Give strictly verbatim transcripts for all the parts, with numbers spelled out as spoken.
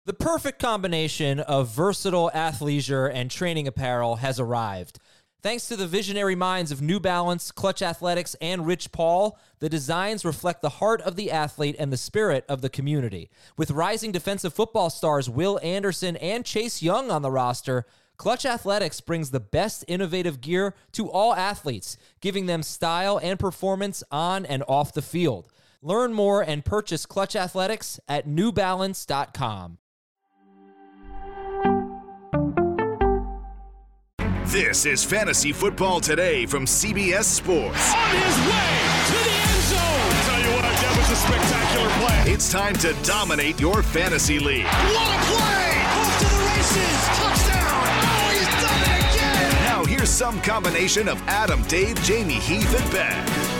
The perfect combination of versatile athleisure and training apparel has arrived. Thanks to the visionary minds of New Balance, Clutch Athletics, and Rich Paul, the designs reflect the heart of the athlete and the spirit of the community. With rising defensive football stars Will Anderson and Chase Young on the roster, Clutch Athletics brings the best innovative gear to all athletes, giving them style and performance on and off the field. Learn more and purchase Clutch Athletics at new balance dot com. This is Fantasy Football Today from C B S Sports. On his way to the end zone. I'll tell you what, that was a spectacular play. It's time to dominate your fantasy league. What a play! Off to the races. Touchdown. Oh, he's done it again. Now here's some combination of Adam, Dave, Jamie, Heath, and Ben.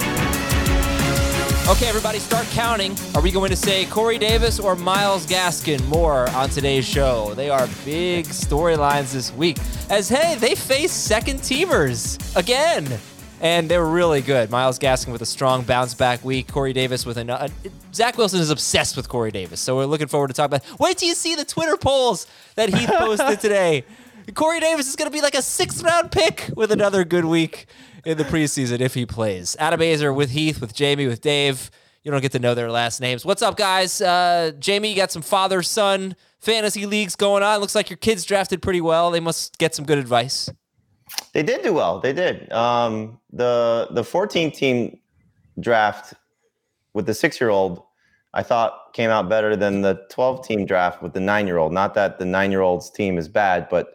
Okay, everybody, start counting. Are we going to say Corey Davis or Myles Gaskin more on today's show? They are big storylines this week. As, hey, they face second-teamers again. And they were really good. Myles Gaskin with a strong bounce-back week. Corey Davis with another. Zach Wilson is obsessed with Corey Davis, so we're looking forward to talking about. Wait till you see the Twitter polls that Heath posted today. Corey Davis is going to be like a sixth-round pick with another good week in the preseason if he plays. Adam Azer with Heath, with Jamie, with Dave. You don't get to know their last names. What's up, guys? Uh, Jamie, you got some father-son fantasy leagues going on. Looks like your kids drafted pretty well. They must get some good advice. They did do well. They did. Um, the the fourteen-team draft with the six-year-old, I thought came out better than the twelve-team draft with the nine-year-old. Not that the nine-year-old's team is bad, but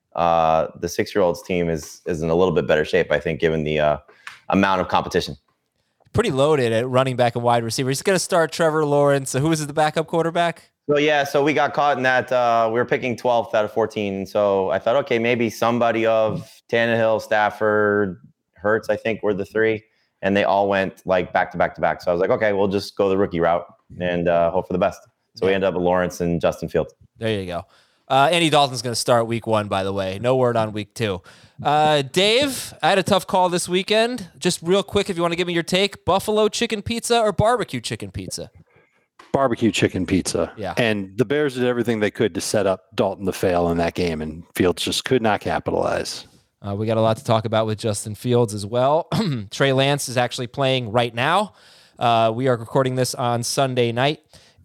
uh, the six-year-old's team is, is in a little bit better shape, I think, given the uh, amount of competition. Pretty loaded at running back and wide receiver. He's going to start Trevor Lawrence. So who is the backup quarterback? So, yeah, so we got caught in that. Uh, we were picking twelfth out of fourteen. So I thought, okay, maybe somebody of Tannehill, Stafford, Hurts, I think, were the three. And they all went like back to back to back. So I was like, okay, we'll just go the rookie route and uh, hope for the best. So yeah. We ended up with Lawrence and Justin Fields. There you go. Uh, Andy Dalton's going to start week one, by the way. No word on week two. Uh, Dave, I had a tough call this weekend. Just real quick, if you want to give me your take, Buffalo chicken pizza or barbecue chicken pizza? Barbecue chicken pizza. Yeah. And the Bears did everything they could to set up Dalton to fail in that game, and Fields just could not capitalize. Uh, we got a lot to talk about with Justin Fields as well. Trey Lance is actually playing right now. Uh, we are recording this on Sunday night.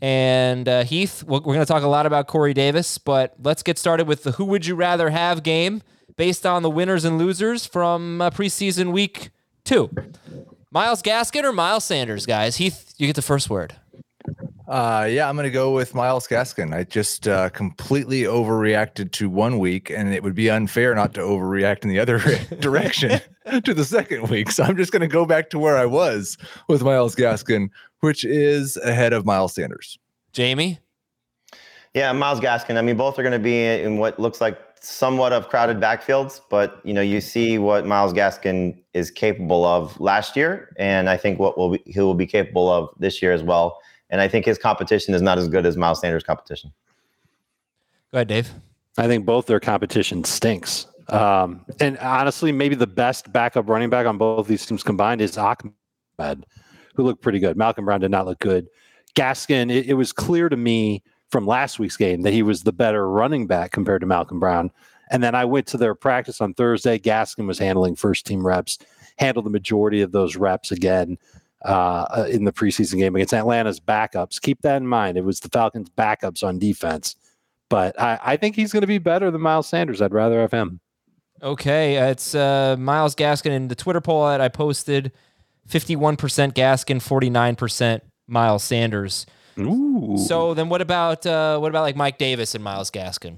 And uh, Heath, we're going to talk a lot about Corey Davis, but let's get started with the Who Would You Rather Have game based on the winners and losers from uh, preseason week two. Myles Gaskin or Miles Sanders, guys? Heath, you get the first word. Uh, yeah, I'm going to go with Myles Gaskin. I just uh, completely overreacted to one week, and it would be unfair not to overreact in the other direction to the second week. So I'm just going to go back to where I was with Myles Gaskin, which is ahead of Miles Sanders. Jamie? Yeah, Myles Gaskin. I mean, both are going to be in what looks like somewhat of crowded backfields, but you know, you see what Myles Gaskin is capable of last year, and I think what will be, he will be capable of this year as well. And I think his competition is not as good as Miles Sanders' competition. Go ahead, Dave. I think both their competition stinks. Um, and honestly, maybe the best backup running back on both these teams combined is Ahmed, who looked pretty good. Malcolm Brown did not look good. Gaskin, it, it was clear to me from last week's game that he was the better running back compared to Malcolm Brown. And then I went to their practice on Thursday. Gaskin was handling first-team reps, handled the majority of those reps again. Uh, in the preseason game against Atlanta's backups. Keep that in mind. It was the Falcons' backups on defense. But I, I think he's going to be better than Miles Sanders. I'd rather have him. Okay, uh, it's uh, Myles Gaskin. In the Twitter poll that I posted, fifty-one percent Gaskin, forty-nine percent Miles Sanders. Ooh. So then what about uh, what about like Mike Davis and Myles Gaskin?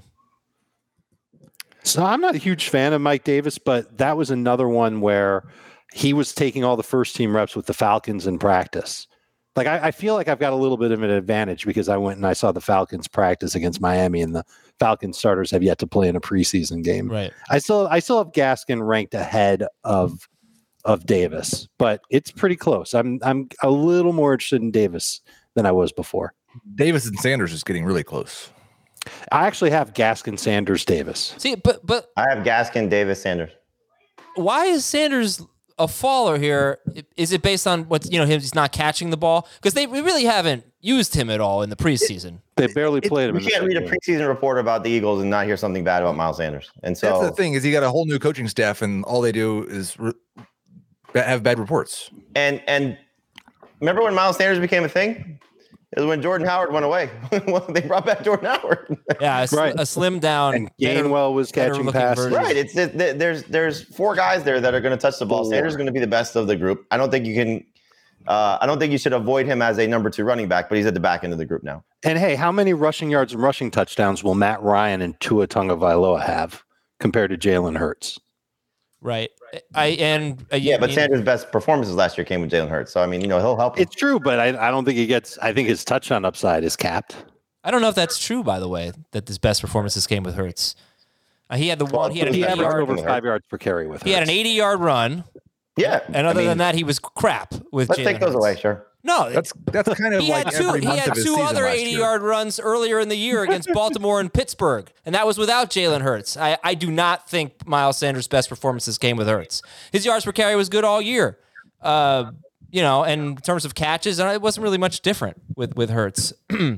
So I'm not a huge fan of Mike Davis, but that was another one where he was taking all the first team reps with the Falcons in practice. Like I, I feel like I've got a little bit of an advantage because I went and I saw the Falcons practice against Miami, and the Falcons starters have yet to play in a preseason game. Right. I still I still have Gaskin ranked ahead of of Davis, but it's pretty close. I'm I'm a little more interested in Davis than I was before. Davis and Sanders is getting really close. I actually have Gaskin, Sanders, Davis. See, but but I have Gaskin, Davis, Sanders. why is Sanders a faller here, is it based on what, you know, him, he's not catching the ball? Because they really haven't used him at all in the preseason. They barely played him. You can't read a preseason report about the Eagles and not hear something bad about Miles Sanders. And so that's the thing, is you got a whole new coaching staff, and all they do is re- have bad reports. And and remember when Miles Sanders became a thing? It was when Jordan Howard went away. They brought back Jordan Howard. Yeah, a, right. a slim down. And Gainwell was catching passes. Right. It's it, there's there's four guys there that are going to touch the ball. Four. Sanders is going to be the best of the group. I don't think you can. Uh, I don't think you should avoid him as a number two running back, but he's at the back end of the group now. And hey, how many rushing yards and rushing touchdowns will Matt Ryan and Tua Tagovailoa have compared to Jalen Hurts? Right. I and uh, yeah, but you, Sanders' best performances last year came with Jalen Hurts. So I mean, you know, he'll help him. It's true, but I, I don't think he gets. I think his touchdown upside is capped. I don't know if that's true, by the way, that his best performances came with Hurts. Uh, he had the one. He had an he eighty yard over five yards per carry with. He Hurts. had an eighty yard run. Yeah, and other I mean, than that, he was crap with. Let's Jalen take those Hurts. away, sure. No, that's that's kind of he like had two, every he month had of his two season other last eighty year. yard runs earlier in the year against Baltimore and Pittsburgh, and that was without Jalen Hurts. I, I do not think Miles Sanders' best performances came with Hurts. His yards per carry was good all year, uh, you know, and in terms of catches, it wasn't really much different with with Hurts.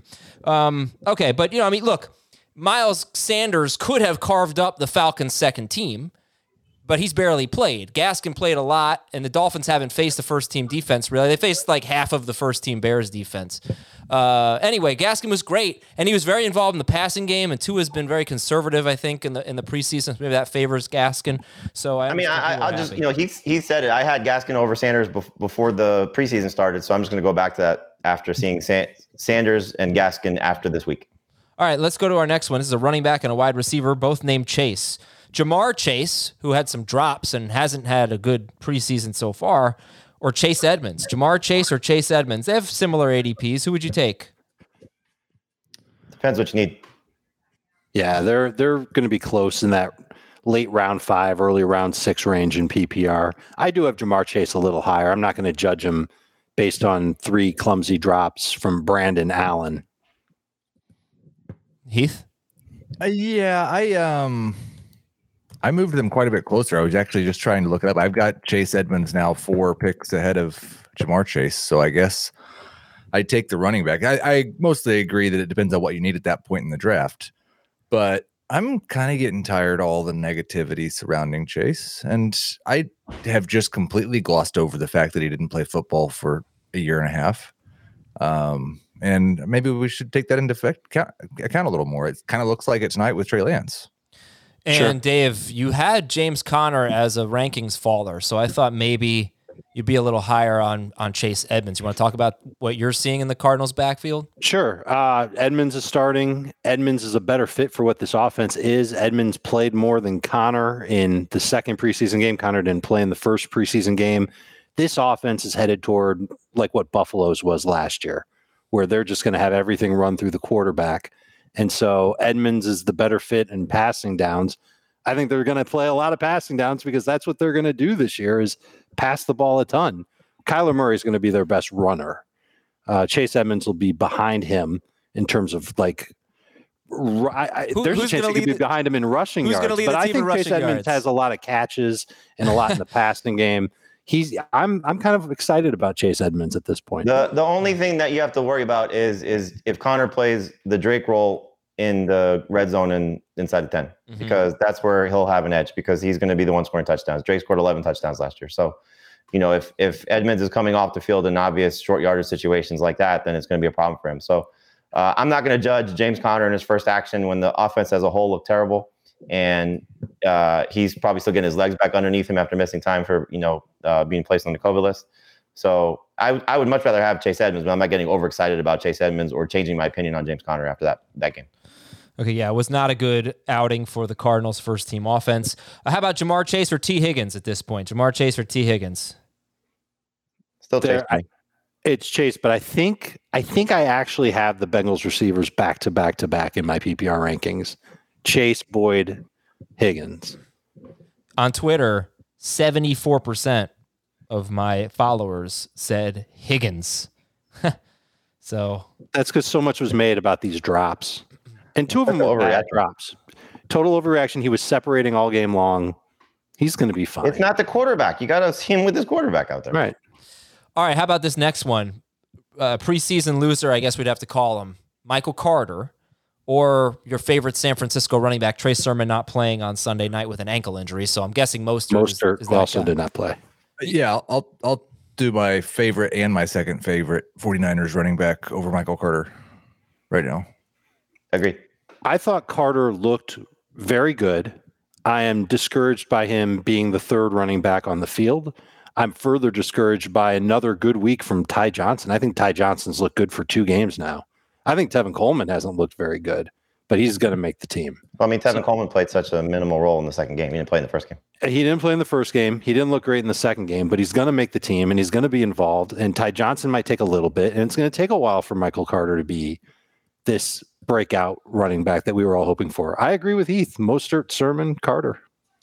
um, okay, but you know, I mean, look, Miles Sanders could have carved up the Falcons' second team, but he's barely played. Gaskin played a lot, and the Dolphins haven't faced the first-team defense, really. They faced like half of the first-team Bears defense. Uh, anyway, Gaskin was great, and he was very involved in the passing game, and Tua's been very conservative, I think, in the in the preseason. Maybe that favors Gaskin. So I, I mean, I, I'll just, you know, he, he said it. I had Gaskin over Sanders bef- before the preseason started, so I'm just going to go back to that after seeing Sa- Sanders and Gaskin after this week. All right, let's go to our next one. This is a running back and a wide receiver, both named Chase. Jamar Chase, who had some drops and hasn't had a good preseason so far, or Chase Edmonds. Jamar Chase or Chase Edmonds. They have similar A D Ps. Who would you take? Depends what you need. Yeah, they're they're going to be close in that late round five, early round six range in P P R. I do have Jamar Chase a little higher. I'm not going to judge him based on three clumsy drops from Brandon Allen. Heath? Uh, yeah, I um, I moved them quite a bit closer. I was actually just trying to look it up. I've got Chase Edmonds now four picks ahead of Jamar Chase, so I guess I take the running back. I, I mostly agree that it depends on what you need at that point in the draft, but I'm kind of getting tired of all the negativity surrounding Chase, and I have just completely glossed over the fact that he didn't play football for a year and a half. Um. And maybe we should take that into effect, account, account a little more. It kind of looks like it tonight with Trey Lance. And Sure. Dave, you had James Conner as a rankings faller, so I thought maybe you'd be a little higher on on Chase Edmonds. You want to talk about what you're seeing in the Cardinals' backfield? Sure. Uh, Edmonds is starting. Edmonds is a better fit for what this offense is. Edmonds played more than Conner in the second preseason game. Conner didn't play in the first preseason game. This offense is headed toward like what Buffalo's was last year, where they're just going to have everything run through the quarterback. And so Edmonds is the better fit in passing downs. I think they're going to play a lot of passing downs because that's what they're going to do this year is pass the ball a ton. Kyler Murray is going to be their best runner. Uh, Chase Edmonds will be behind him in terms of like, r- I, I, Who- there's a who's chance gonna he could lead be the- behind him in rushing who's yards. gonna lead But the I team in think Chase rushing Edmonds yards? has a lot of catches and a lot in the passing game. He's I'm I'm kind of excited about Chase Edmonds at this point. The the only thing that you have to worry about is is if Connor plays the Drake role in the red zone and inside the ten, Mhm. because that's where he'll have an edge because he's going to be the one scoring touchdowns. Drake scored eleven touchdowns last year. So, you know, if if Edmonds is coming off the field in obvious short yardage situations like that, then it's going to be a problem for him. So uh, I'm not going to judge James Conner in his first action when the offense as a whole looked terrible. And uh, he's probably still getting his legs back underneath him after missing time for, you know, uh, being placed on the COVID list. So I, I would much rather have Chase Edmonds, but I'm not getting overexcited about Chase Edmonds or changing my opinion on James Conner after that, that game. Okay, yeah, it was not a good outing for the Cardinals' first-team offense. Uh, how about Jamar Chase or T. Higgins at this point? Jamar Chase or T. Higgins? Still Chase. There, I, it's Chase, but I think I think I actually have the Bengals receivers back to back to back in my P P R rankings. Chase, Boyd, Higgins. On Twitter, seventy-four percent of my followers said Higgins. So That's because so much was made about these drops. And two of them were bad Overreaction. drops. Total overreaction. He was separating all game long. He's going to be fine. It's not the quarterback. You got to see him with his quarterback out there. Right. All right, how about this next one? Uh, preseason loser, I guess we'd have to call him. Michael Carter, or your favorite San Francisco running back, Trey Sermon, not playing on Sunday night with an ankle injury. So I'm guessing Mostert, Mostert is, is that also guy. did not play. Yeah, I'll I'll do my favorite and my second favorite 49ers running back over Michael Carter right now. Agreed. I thought Carter looked very good. I am discouraged by him being the third running back on the field. I'm further discouraged by another good week from Ty Johnson. I think Ty Johnson's looked good for two games now. I think Tevin Coleman hasn't looked very good, but he's going to make the team. Well, I mean, Tevin So- Coleman played such a minimal role in the second game. He didn't play in the first game. He didn't play in the first game. He didn't look great in the second game, but he's going to make the team and he's going to be involved. And Ty Johnson might take a little bit, and it's going to take a while for Michael Carter to be this breakout running back that we were all hoping for. I agree with Heath. Mostert, Sermon, Carter.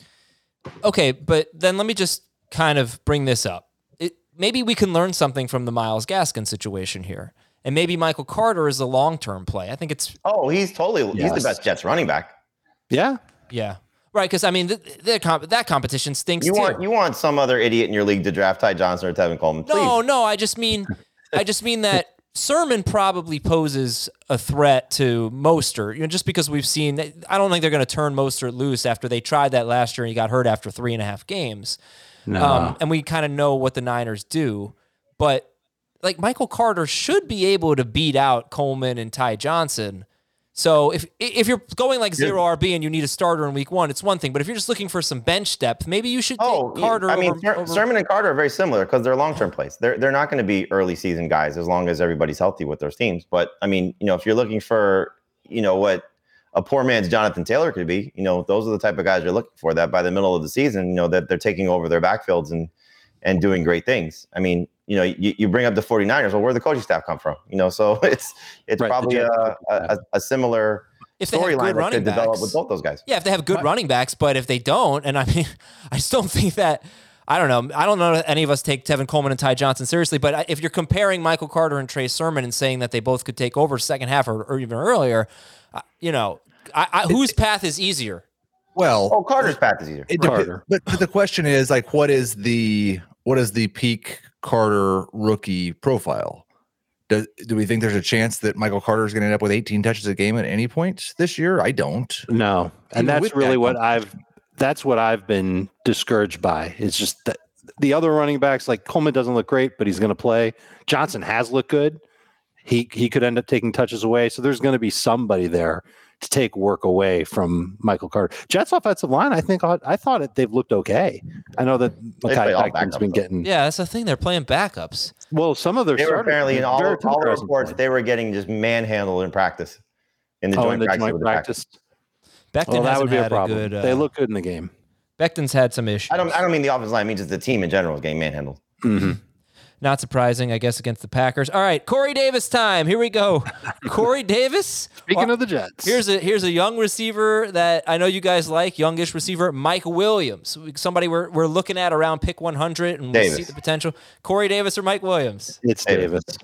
Okay, but then let me just kind of bring this up. It, maybe we can learn something from the Myles Gaskin situation here. And maybe Michael Carter is a long-term play. I think it's... Oh, he's totally he's Yes. the best Jets running back. Yeah. Yeah. Right, because, I mean, the, the comp- that competition stinks, You too. want you want some other idiot in your league to draft Ty Johnson or Tevin Coleman, please. No, no, I just mean... I just mean that Sermon probably poses a threat to Mostert, you know, just because we've seen... I don't think they're going to turn Mostert loose after they tried that last year and he got hurt after three and a half games. No. Um, and we kind of know what the Niners do. But, like, Michael Carter should be able to beat out Coleman and Ty Johnson. So if if you're going like zero R B and you need a starter in week one, it's one thing. But if you're just looking for some bench depth, maybe you should take Oh, Carter I mean, over, Ser- over- Sermon and Carter are very similar because they're long-term plays. They're they're not going to be early season guys as long as everybody's healthy with those teams. But I mean, you know, if you're looking for, you know, what a poor man's Jonathan Taylor could be, you know, those are the type of guys you're looking for. That by the middle of the season, you know, that they're taking over their backfields and and doing great things. I mean, you know, you, you bring up the 49ers. Well, where the coaching staff come from? You know, so it's it's Right, the probably a, Jets- a, a similar if they have storyline good that running could develop backs. with both those guys. Yeah, if they have good running backs, but if they don't, and I mean, I just don't think that. I don't know. I don't know if any of us take Tevin Coleman and Ty Johnson seriously, but if you're comparing Michael Carter and Trey Sermon and saying that they both could take over second half or, or even earlier, uh, you know, I, I, whose path is easier? Well, Oh, Carter's path is easier. it dep- Carter. but, but the question is like, what is the what is the peak Carter rookie profile? Do, do we think there's a chance that Michael Carter is going to end up with eighteen touches a game at any point this year? I don't. No. And Even with that's really that what I've that's what I've been discouraged by. It's just that the other running backs, like Coleman doesn't look great, but he's going to play. Johnson has looked good. He he could end up taking touches away. So there's going to be somebody there to take work away from Michael Carter. Jets offensive line, I think I thought it, they've looked okay. I know that play Mekhi all Becton's backups, been though. getting Yeah, that's the thing. They're playing backups. well. Some of their They were starters- apparently in all, Derek all the Carr hasn't reports played. they were getting just manhandled in practice. In the Oh, joint in the practice. joint with the Packers. Becton practice. Well, that hasn't would be a had problem. good. Uh, They look good in the game. Becton's had some issues. I don't I don't mean the offensive line, I mean just the team in general is getting manhandled. Mm-hmm. Not surprising, I guess, against the Packers. All right, Corey Davis time. Here we go. Corey Davis. Speaking Well, of the Jets, Here's a here's a young receiver that I know you guys like, youngish receiver, Mike Williams. Somebody we're we're looking at around pick one hundred and we Davis. see the potential. Corey Davis or Mike Williams? it's Davis. Davis.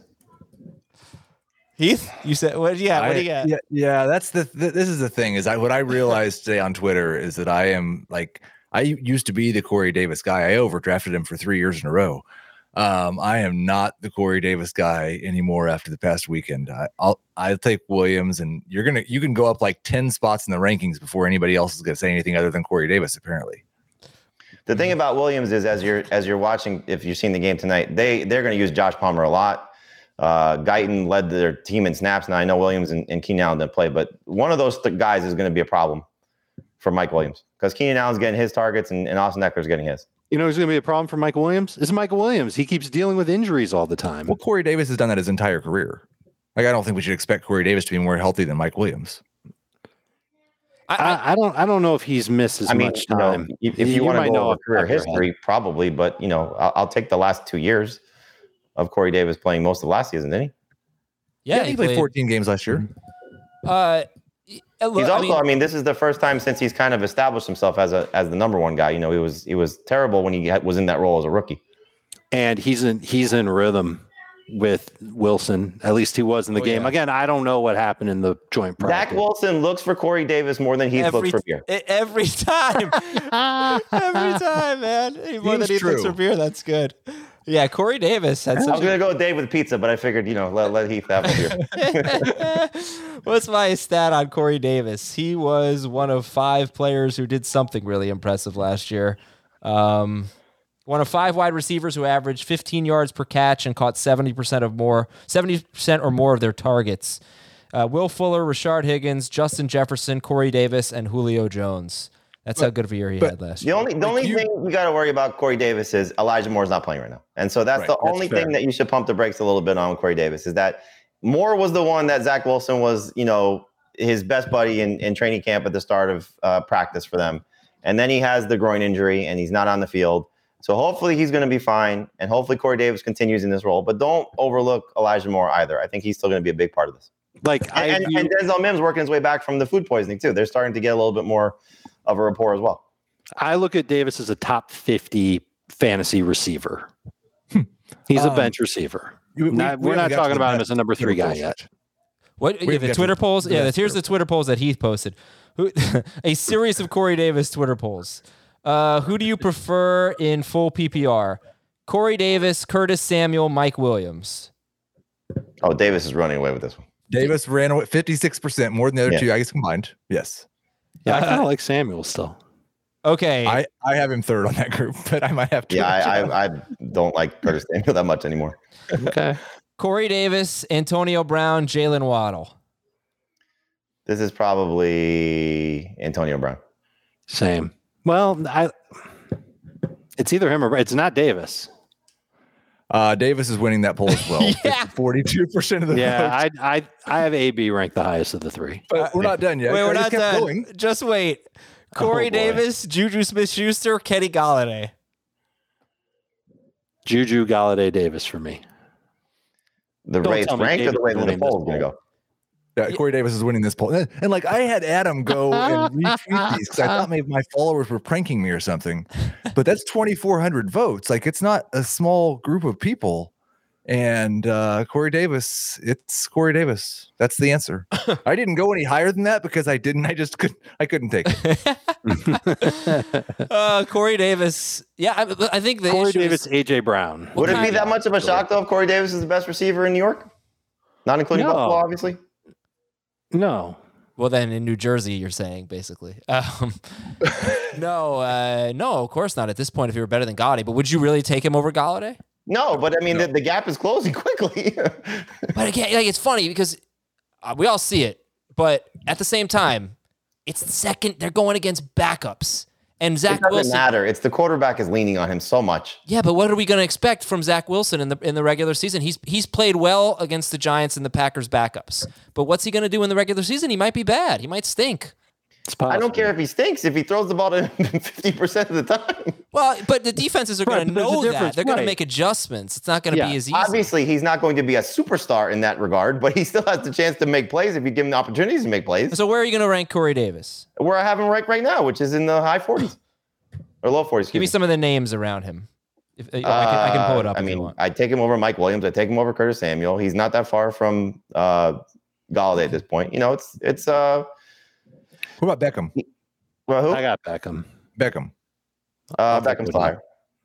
Heath, you said what? Yeah, what do you I- got? Yeah, yeah. That's the. Th- this is the thing. Is I what I realized today on Twitter is that I am like I used to be the Corey Davis guy. I overdrafted him for three years in a row. Um, I am not the Corey Davis guy anymore after the past weekend. I, I'll I'll take Williams, and you're gonna you can go up like ten spots in the rankings before anybody else is gonna say anything other than Corey Davis. Apparently, The thing about Williams is as you're as you're watching, if you've seen the game tonight, they they're going to use Josh Palmer a lot. Uh, Guyton led their team in snaps. Now I know Williams and, and Keenan Allen didn't play, but one of those th- guys is going to be a problem for Mike Williams because Keenan Allen's getting his targets and, and Austin Eckler's getting his. You know who's going to be a problem for Mike Williams? It's Michael Williams. He keeps dealing with injuries all the time. well, Corey Davis has done that his entire career. Like I don't think we should expect Corey Davis to be more healthy than Mike Williams. I, I, I, I don't. I don't know if he's missed as I mean, much you know, time. if, if you, You want to might go know over off the career top of your head. history, probably, but you know, I'll, I'll take the last two years of Corey Davis playing most of last season, didn't he? yeah, he, played fourteen games last year. Uh, y- look, He's I also, mean, I mean, this is the first time since he's kind of established himself as a as the number one guy. You know, he was he was terrible when he had, was in that role as a rookie. And he's in. He's in rhythm. with Wilson. At least he was in the Oh, game. yeah. Again, I don't know what happened in the joint practice. Zach Wilson looks for Corey Davis more than Heath Every, looks for beer. e- every time. every time, man. More than Seems he looks true. for beer. That's good. Yeah, Corey Davis had I was such a gonna go with Dave with pizza, but I figured, you know, let, let Heath have a beer. What's my stat on Corey Davis? He was one of five players who did something really impressive last year. Um, one of five wide receivers who averaged fifteen yards per catch and caught seventy percent of more, seventy percent or more of their targets. Uh, Will Fuller, Rashard Higgins, Justin Jefferson, Corey Davis, and Julio Jones. That's But- how good of a year he but had last The year. only the only you- thing you got to worry about Corey Davis is Elijah Moore's not playing right now, and so that's Right, the that's only fair. thing that you should pump the brakes a little bit on with Corey Davis is that Moore was the one that Zach Wilson was, you know, his best buddy in, in training camp at the start of uh, practice for them, and then he has the groin injury and he's not on the field. So hopefully he's going to be fine, and hopefully Corey Davis continues in this role. But don't overlook Elijah Moore either. I think he's still going to be a big part of this. Like I And, and, view- and Denzel Mims working his way back from the food poisoning too. They're starting to get a little bit more of a rapport as well. I look at Davis as a top fifty fantasy receiver. He's a Um, bench receiver. We- we- Not- we we're haven't not got talking to the about him best as a number three Twitter guy polls yet. What? We Yeah, haven't the got Twitter to polls? the Yeah, best here's the Twitter polls that Heath posted. Who, a series of Corey Davis Twitter polls. Uh, who do you prefer in full P P R? Corey Davis, Curtis Samuel, Mike Williams. Oh, Davis is running away with this one. Davis ran away fifty-six percent more than the other Yeah. two, I guess combined. Yes. Yeah, I Uh, kind of like Samuel still. Okay. I, I have him third on that group, but I might have to. Yeah, I, I, I don't like Curtis Samuel that much anymore. Okay. Corey Davis, Antonio Brown, Jalen Waddle. This is probably Antonio Brown. Same. Well, I. It's either him or it's not Davis. Uh, Davis is winning that poll as well. Yeah. forty-two percent of the Yeah, votes. I I I have A B ranked the highest of the three. But we're not done yet. Wait, we're I just not kept done. going. Just wait. Corey Oh, boy. Davis, Juju Smith-Schuster, Kenny Galladay. Juju, Galladay, Davis for me. The Don't race tell me ranked or Davis the way is that the winning this poll is going to poll. go? Yeah, Corey Davis is winning this poll. And, and, like I had Adam go and retweet these because I thought maybe my followers were pranking me or something. But that's twenty-four hundred votes. Like it's not a small group of people. And uh, Corey Davis, it's Corey Davis. That's the answer. I didn't go any higher than that because I didn't. I just couldn't. I couldn't take it. uh, Corey Davis. Yeah, I, I think the Corey issue Davis, is, A J Brown. What Would it be kind that of- much of a shock, though, if Corey Davis is the best receiver in New York? Not including No. Buffalo, obviously. No. well, then in New Jersey, you're saying basically. Um, no, uh, no, of course not at this point. If you were better than Galladay, but would you really take him over Galladay? No, but I mean, the, the gap is closing quickly. But again, like it's funny because uh, we all see it, but at the same time, it's the second they're going against backups, and It Zach doesn't Wilson. matter. It's the quarterback is leaning on him so much. Yeah, but what are we going to expect from Zach Wilson in the in the regular season? He's he's played well against the Giants and the Packers backups, but what's he going to do in the regular season? He might be bad. He might stink. It's I possible. don't care if he stinks if he throws the ball to him fifty percent of the time. Well, but the defenses are going Right, to but there's a know that. difference, They're going to right. make adjustments. It's not going to Yeah. be as easy. Obviously, he's not going to be a superstar in that regard, but he still has the chance to make plays if you give him the opportunities to make plays. So where are you going to rank Corey Davis? Where I have him ranked right now, which is in the high forties or low forties. Give me some of the names around him. If, oh, I, can, I can pull it up. Uh, I if you mean, want. I take him over Mike Williams. I take him over Curtis Samuel. He's not that far from uh, Galladay at this point. You know, it's it's uh, What about Beckham? well, who? I got Beckham. Beckham. Uh, I'll take Beckham's Woodland. higher.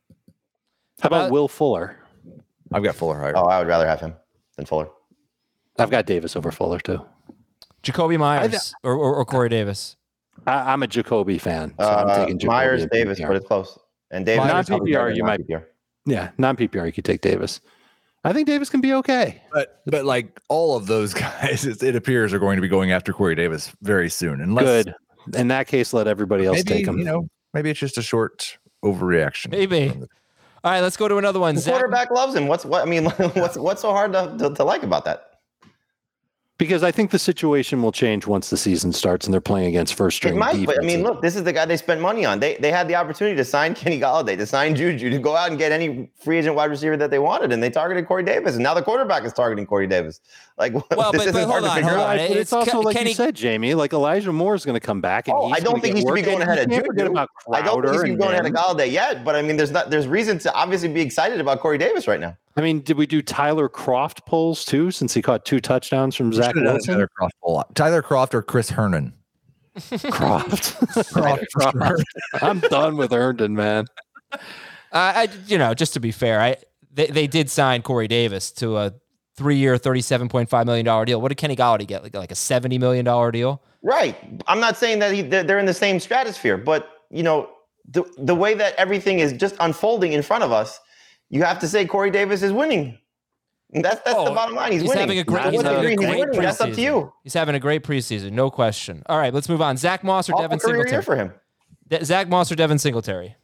How about about- Will Fuller? I've got Fuller higher. Oh, I would rather have him than Fuller. I've got Davis over Fuller too. Jacoby Myers or, or, or Corey Davis. I, I'm a Jacoby fan, so I'm Uh, taking Jacoby Myers, in Davis, P P R. but it's close. And Davis Myers, is probably P P R, better than you might- P P R. Yeah, non-P P R, you could take Davis. I think Davis can be okay. But but like all of those guys, it, it appears are going to be going after Corey Davis very soon. Unless Good. In that case, let everybody else maybe take him. you know maybe it's just a short overreaction. Maybe. All right, let's go to another one. The Zach, quarterback loves him. What's what? I mean, what's what's so hard to, to, to like about that? Because I think the situation will change once the season starts and they're playing against first It string might, defense. but I mean, look, this is the guy they spent money on. They they had the opportunity to sign Kenny Galladay, to sign Juju, to go out and get any free agent wide receiver that they wanted, and they targeted Corey Davis, and now the quarterback is targeting Corey Davis. Like, Well, this but- isn't but hard hold to on, figure hold out. on. But It's it's also Ke- like Kenny- you said, Jamie. Like Elijah Moore is going to come back. And Oh, he's I don't gonna think get he should be work, going and ahead of you can't forget Juju. about I don't think he Crowder should be and going ahead of them. Galladay yet, but I mean, there's not there's reason to obviously be excited about Corey Davis right now. I mean, did we do Tyler Croft polls too, since he caught two touchdowns from We Zach should have done Wilson? Tyler Croft a lot. Tyler Croft or Chris Herndon. Croft. Croft. Croft. I'm done with Herndon, man. Uh, I, you know, just to be fair, I they, they did sign Corey Davis to a three-year, thirty-seven point five million dollars deal. What did Kenny Golladay get? Like, like a seventy million dollars deal? Right. I'm not saying that he, they're in the same stratosphere, but, you know, the, the way that everything is just unfolding in front of us, you have to say Corey Davis is winning. And that's that's Oh, the bottom line. He's, he's winning. having a great, To he's what having degree a he's great winning, that's up to preseason. you. He's having a great preseason, no question. All right, let's move on. Zach Moss or Awful Devin career year Singletary? for him. De- Zach Moss or Devin Singletary?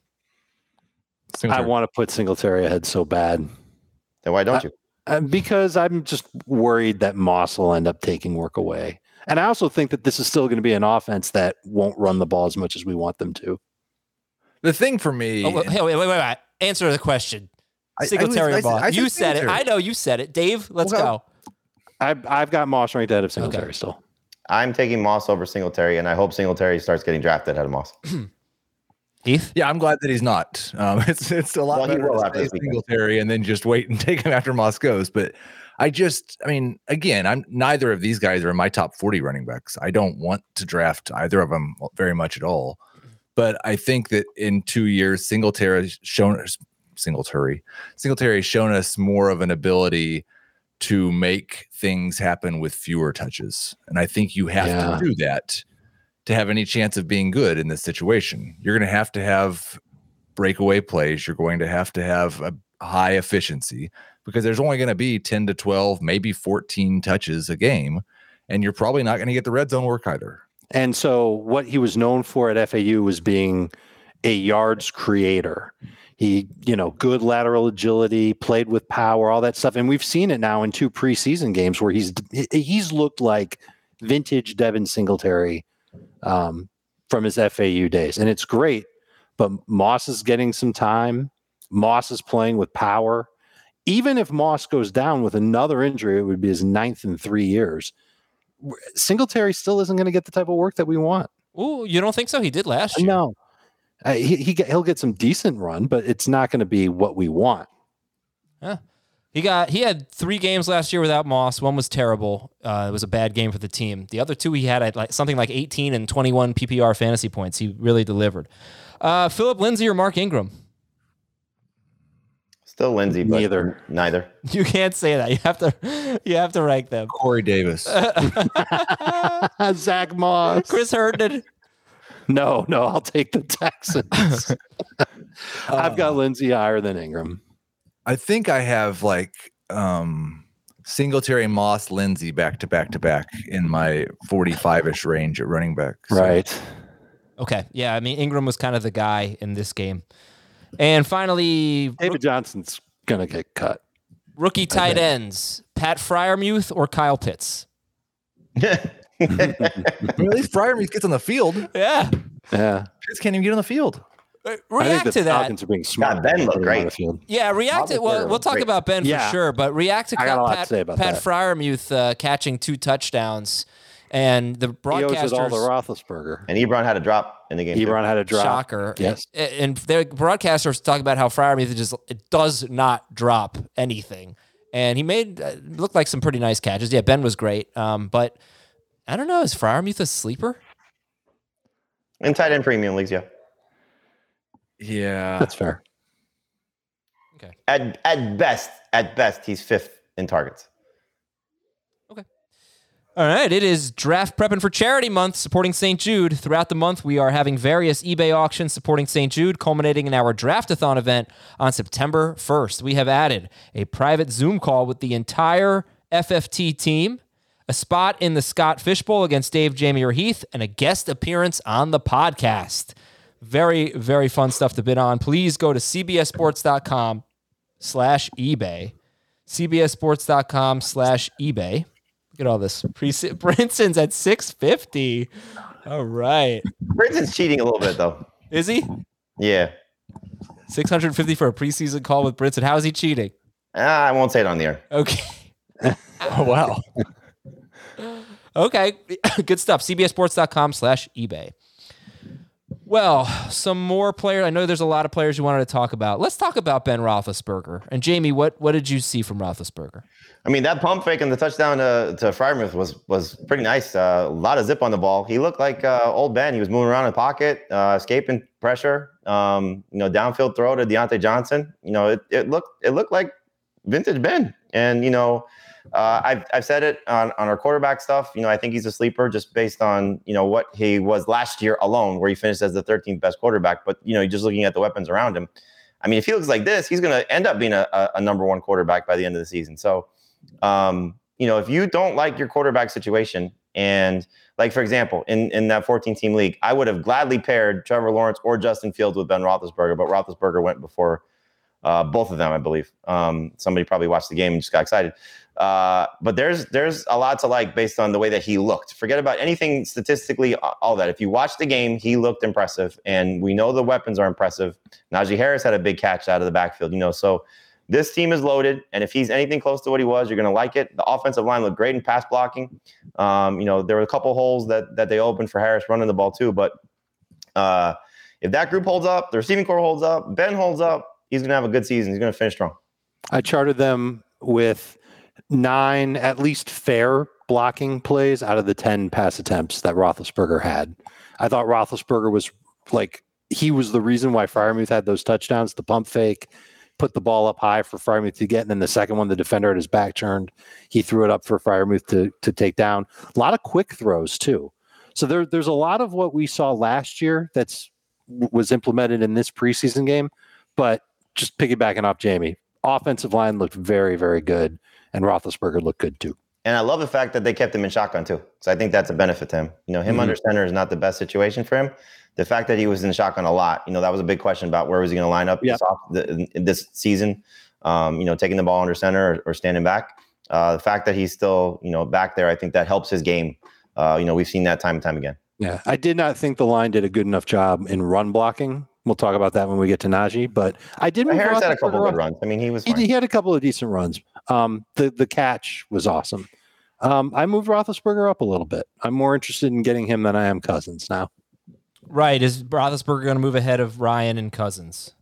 I want to put Singletary ahead so bad. Then why don't you? Uh, because I'm just worried that Moss will end up taking work away. And I also think that this is still going to be an offense that won't run the ball as much as we want them to. The thing for me, Oh, wait, wait, wait, wait, wait. Answer the question. I- I Singletary was- or I- Moss? I You said said it. Singletary. I know you said it. Dave, let's Okay. go. I've, I've got Moss ranked ahead of Singletary Okay. still. I'm taking Moss over Singletary, and I hope Singletary starts getting drafted ahead of Moss. Heath? yeah, I'm glad that he's not. Um, it's it's a lot Well, he better will to after stay this weekend. Singletary and then just wait and take him after Moss goes. But I just, I mean, again, I'm neither of these guys are in my top forty running backs. I don't want to draft either of them very much at all. But I think that in two years, Singletary has shown us Singletary Singletary has shown us more of an ability to make things happen with fewer touches, and I think you have Yeah. to do that to have any chance of being good in this situation. You're going to have to have breakaway plays. You're going to have to have a high efficiency because there's only going to be ten to twelve, maybe fourteen touches a game. And you're probably not going to get the red zone work either. And so what he was known for at F A U was being a yards creator. He, you know, good lateral agility, played with power, all that stuff. And we've seen it now in two preseason games where he's he's looked like vintage Devin Singletary um, from his F A U days. And it's great, but Moss is getting some time. Moss is playing with power. Even if Moss goes down with another injury, it would be his ninth in three years. Singletary still isn't going to get the type of work that we want. Ooh, you don't think so? He did last year. No, uh, he, he get, he'll get some decent run, but it's not going to be what we want. Yeah. He got he had three games last year without Moss. One was terrible. Uh, it was a bad game for the team. The other two he had at like something like eighteen and twenty-one P P R fantasy points. He really delivered. Uh, Philip Lindsay or Mark Ingram? Still Lindsay, but Neither. neither. You can't say that. You have to you have to rank them. Corey Davis. Zach Moss. Chris Herndon. No, no, I'll take the Texans. I've got Lindsey higher than Ingram. I think I have like um, Singletary, Moss, Lindsay back to back to back in my forty-five-ish range at running back. So Right. Okay. Yeah, I mean Ingram was kind of the guy in this game. And finally, David Johnson's going to get cut. rookie tight ends, Pat Fryermuth or Kyle Pitts? I mean, at least Fryermuth gets on the field. Yeah. Yeah. Pitts can't even get on the field. I think React the to that. Falcons are being smart. Ben looked on the great. field. Yeah, react to, well, we'll talk Great. about Ben Yeah. for sure, but react to I got a lot to Pat, say about Pat that. Fryermuth uh, catching two touchdowns and the He owes it all to broadcasters, Roethlisberger. And Ebron had a drop in the game. too. Ebron had a drop. shocker. Yes. And, and the broadcasters talk about how Fryermuth just it does not drop anything. And he made uh, looked like some pretty nice catches. Yeah, Ben was great. Um, but I don't know, is Fryermuth a sleeper? In tight end premium leagues, yeah. Yeah. That's fair. At at best, at best, he's fifth in targets. All right, it is Draft Prepping for Charity Month supporting Saint Jude. Throughout the month, we are having various eBay auctions supporting Saint Jude, culminating in our Draftathon event on September first. We have added a private Zoom call with the entire F F T team, a spot in the Scott Fishbowl against Dave, Jamie, or Heath, and a guest appearance on the podcast. Very, very fun stuff to bid on. Please go to cbssports.com slash eBay. cbssports.com slash eBay. Look at all this. Pre- Brinson's at six fifty. All right. Brinson's cheating a little bit, though. Is he? Yeah. six hundred fifty for a preseason call with Brinson. How is he cheating? Ah, I won't say it on the air. Okay. Oh, wow. Okay. Good stuff. cbssports.com slash eBay. Well, some more players. I know there's a lot of players you wanted to talk about. Let's talk about Ben Roethlisberger. And Jamie, what what did you see from Roethlisberger? I mean, that pump fake and the touchdown to, to Freiermuth was was pretty nice. Uh, a lot of zip on the ball. He looked like uh, old Ben. He was moving around in the pocket, uh, escaping pressure. Um, you know, downfield throw to Deontay Johnson. You know, it, it looked it looked like vintage Ben. And you know, uh, I've I've said it on, on our quarterback stuff. You know, I think he's a sleeper just based on you know what he was last year alone, where he finished as the thirteenth best quarterback. But you know, just looking at the weapons around him, I mean, if he looks like this, he's going to end up being a, a, a number one quarterback by the end of the season. So. Um, you know, if you don't like your quarterback situation, and like, for example, in, in that fourteen team league, I would have gladly paired Trevor Lawrence or Justin Fields with Ben Roethlisberger, but Roethlisberger went before uh, both of them, I believe. Um, somebody probably watched the game and just got excited. Uh, but there's there's a lot to like based on the way that he looked. Forget about anything statistically, all that. If you watch the game, he looked impressive, and we know the weapons are impressive. Najee Harris had a big catch out of the backfield, you know, so this team is loaded, and if he's anything close to what he was, you're going to like it. The offensive line looked great in pass blocking. Um, you know, there were a couple holes that that they opened for Harris running the ball too. But uh, if that group holds up, the receiving core holds up, Ben holds up, he's going to have a good season. He's going to finish strong. I charted them with nine at least fair blocking plays out of the ten pass attempts that Roethlisberger had. I thought Roethlisberger was like, he was the reason why Freiermuth had those touchdowns, the pump fake, put the ball up high for Freiermuth to get, and then the second one, the defender had his back turned. He threw it up for Freiermuth to to take down. A lot of quick throws too. So there, there's a lot of what we saw last year that's was implemented in this preseason game. But just piggybacking off Jamie, offensive line looked very, very good, and Roethlisberger looked good too. And I love the fact that they kept him in shotgun too. So I think that's a benefit to him. You know, him mm-hmm. under center is not the best situation for him. The fact that he was in shotgun a lot, you know, that was a big question about where was he going to line up yeah. this, off, the, this season, um, you know, taking the ball under center or, or standing back. Uh, the fact that he's still, you know, back there, I think that helps his game. Uh, you know, we've seen that time and time again. Yeah, I did not think the line did a good enough job in run blocking. We'll talk about that when we get to Najee, but I did. Harris had a couple of good runs. I mean, he was he, fine. he had a couple of decent runs. Um, the the catch was awesome. Um, I moved Roethlisberger up a little bit. I'm more interested in getting him than I am Cousins now. Right. Is Roethlisberger going to move ahead of Ryan and Cousins?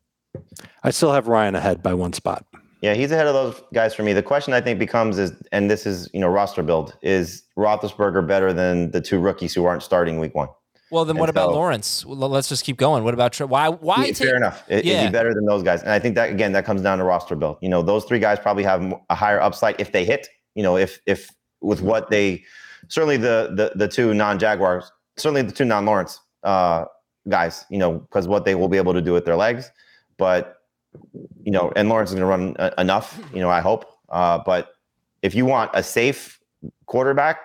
I still have Ryan ahead by one spot. Yeah, he's ahead of those guys for me. The question I think becomes is, and this is, you know, roster build, is Roethlisberger better than the two rookies who aren't starting week one? Well, then and what so, about Lawrence? Well, let's just keep going. What about, why, why? Yeah, take, fair enough. Is, yeah. is he better than those guys? And I think that, again, that comes down to roster build. You know, those three guys probably have a higher upside if they hit, you know, if, if with what they, certainly the, the, the two non-Jaguars, certainly the two non-Lawrence uh, guys, you know, because what they will be able to do with their legs. But, you know, and Lawrence is going to run uh, enough, you know, I hope. Uh, but if you want a safe quarterback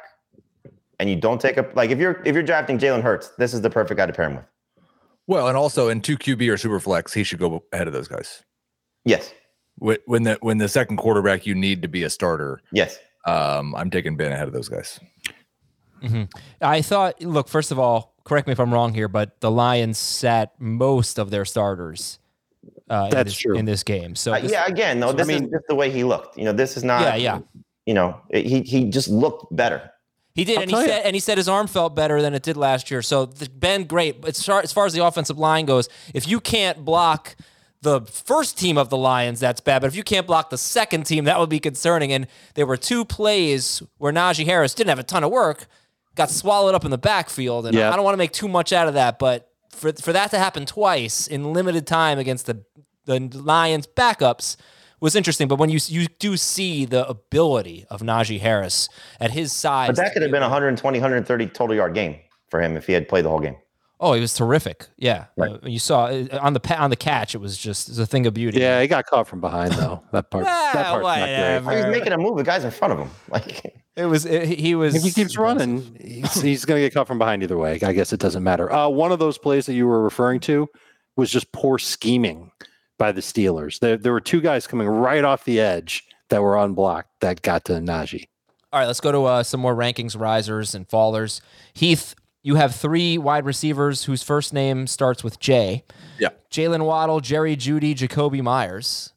and you don't take a, like if you're, if you're drafting Jalen Hurts, this is the perfect guy to pair him with. Well, and also in two Q B or super flex, he should go ahead of those guys. Yes. When the, when the second quarterback you need to be a starter. Yes. Um, I'm taking Ben ahead of those guys. Mm-hmm. I thought, look, first of all, correct me if I'm wrong here, but the Lions sat most of their starters uh, That's in this, true. in this game. So Uh, this, yeah, again, no, so, this I mean, is just the way he looked. You know, this is not, yeah, yeah. you know, he, he just looked better. He did, I'll and he tell said, you. and he said his arm felt better than it did last year. So the, Ben, great. But as far, as far as the offensive line goes, if you can't block the first team of the Lions, that's bad. But if you can't block the second team, that would be concerning. And there were two plays where Najee Harris didn't have a ton of work, got swallowed up in the backfield. And Yeah. I don't want to make too much out of that, but for for that to happen twice in limited time against the the Lions backups was interesting. But when you you do see the ability of Najee Harris at his size. But that could have been a one twenty, one thirty total yard game for him if he had played the whole game. Oh, he was terrific. Yeah. Right. Uh, you saw uh, on the pa- on the catch, it was just it was a thing of beauty. Yeah, he got caught from behind though. That part. that Well, part's not whatever. great. He's making a move. The guy's in front of him. Like It was it, he was If he keeps running, he's, he's going to get caught from behind either way. I guess it doesn't matter. Uh, one of those plays that you were referring to was just poor scheming by the Steelers. There, there were two guys coming right off the edge that were unblocked that got to Najee. All right, let's go to uh, some more rankings, risers and fallers. Heath, you have three wide receivers whose first name starts with J. Yeah. Jalen Waddle, Jerry Jeudy, Jacoby Myers.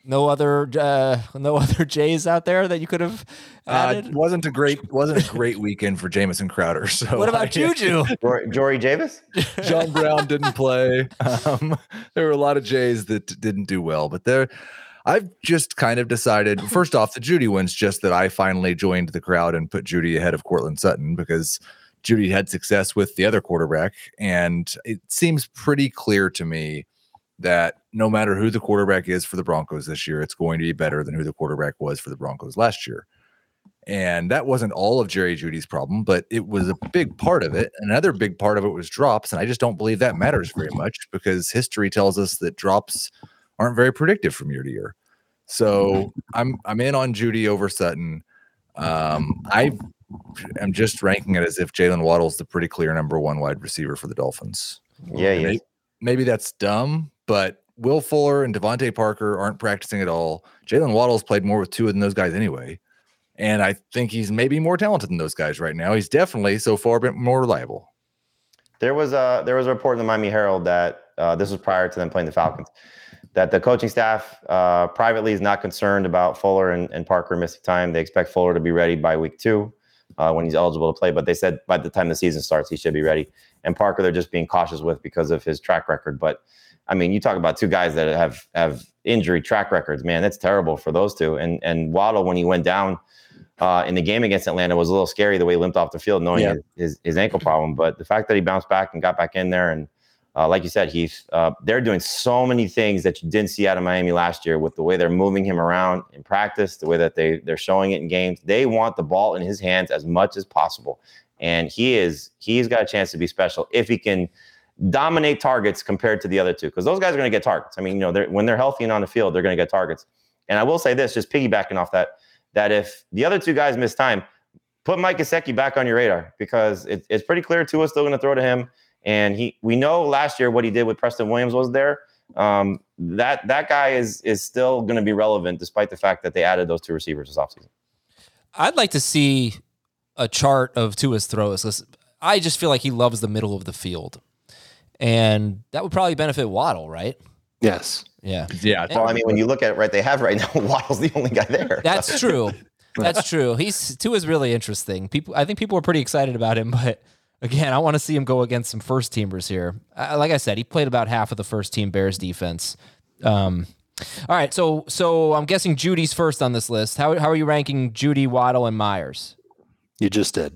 No other, uh, no other Jays out there that you could have added. Uh, wasn't a great, wasn't a great weekend for Jamison Crowder. So what about I, Juju? Jory, Jory Davis? John Brown didn't play. Um, there were a lot of Jays that didn't do well, but there, I've just kind of decided. First off, the Judy one's just that I finally joined the crowd and put Judy ahead of Cortland Sutton because Judy had success with the other quarterback, and it seems pretty clear to me that no matter who the quarterback is for the Broncos this year, it's going to be better than who the quarterback was for the Broncos last year. And that wasn't all of Jerry Judy's problem, but it was a big part of it. Another big part of it was drops. And I just don't believe that matters very much because history tells us that drops aren't very predictive from year to year. So I'm, I'm in on Judy over Sutton. Um, I am just ranking it as if Jalen Waddle's the pretty clear number one wide receiver for the Dolphins. Yeah, yeah. Maybe, maybe that's dumb, but Will Fuller and Devontae Parker aren't practicing at all. Jalen Waddle's played more with two than those guys anyway. And I think he's maybe more talented than those guys right now. He's definitely so far been more reliable. There was a there was a report in the Miami Herald that uh, this was prior to them playing the Falcons, that the coaching staff uh, privately is not concerned about Fuller and, and Parker missing time. They expect Fuller to be ready by week two uh, when he's eligible to play. But they said by the time the season starts, he should be ready. And Parker, they're just being cautious with because of his track record. But I mean, you talk about two guys that have have injury track records, man, that's terrible for those two. And and Waddle, when he went down uh, in the game against Atlanta, was a little scary the way he limped off the field, knowing yeah. his, his his ankle problem. But the fact that he bounced back and got back in there, and uh, like you said, Heath, uh, they're doing so many things that you didn't see out of Miami last year with the way they're moving him around in practice, the way that they they're showing it in games. They want the ball in his hands as much as possible, and he is he's got a chance to be special if he can dominate targets compared to the other two, because those guys are going to get targets. I mean, you know, they're, when they're healthy and on the field, they're going to get targets. And I will say this, just piggybacking off that, that if the other two guys miss time, put Mike Gesicki back on your radar, because it, it's pretty clear Tua's still going to throw to him. And he, we know last year what he did with Preston Williams was there. Um, that that guy is is still going to be relevant, despite the fact that they added those two receivers this offseason. I'd like to see a chart of Tua's throws. I just feel like he loves the middle of the field. And that would probably benefit Waddle, right? Yes. Yeah. Yeah. Well, I mean, when you look at it, right, they have right now, Waddle's the only guy there. That's true. That's true. He's Tua's really interesting. People, I think people are pretty excited about him, but again, I want to see him go against some first teamers here. Uh, like I said, he played about half of the first team Bears defense. Um, all right, so so I'm guessing Judy's first on this list. How how are you ranking Judy, Waddle, and Myers? You just did.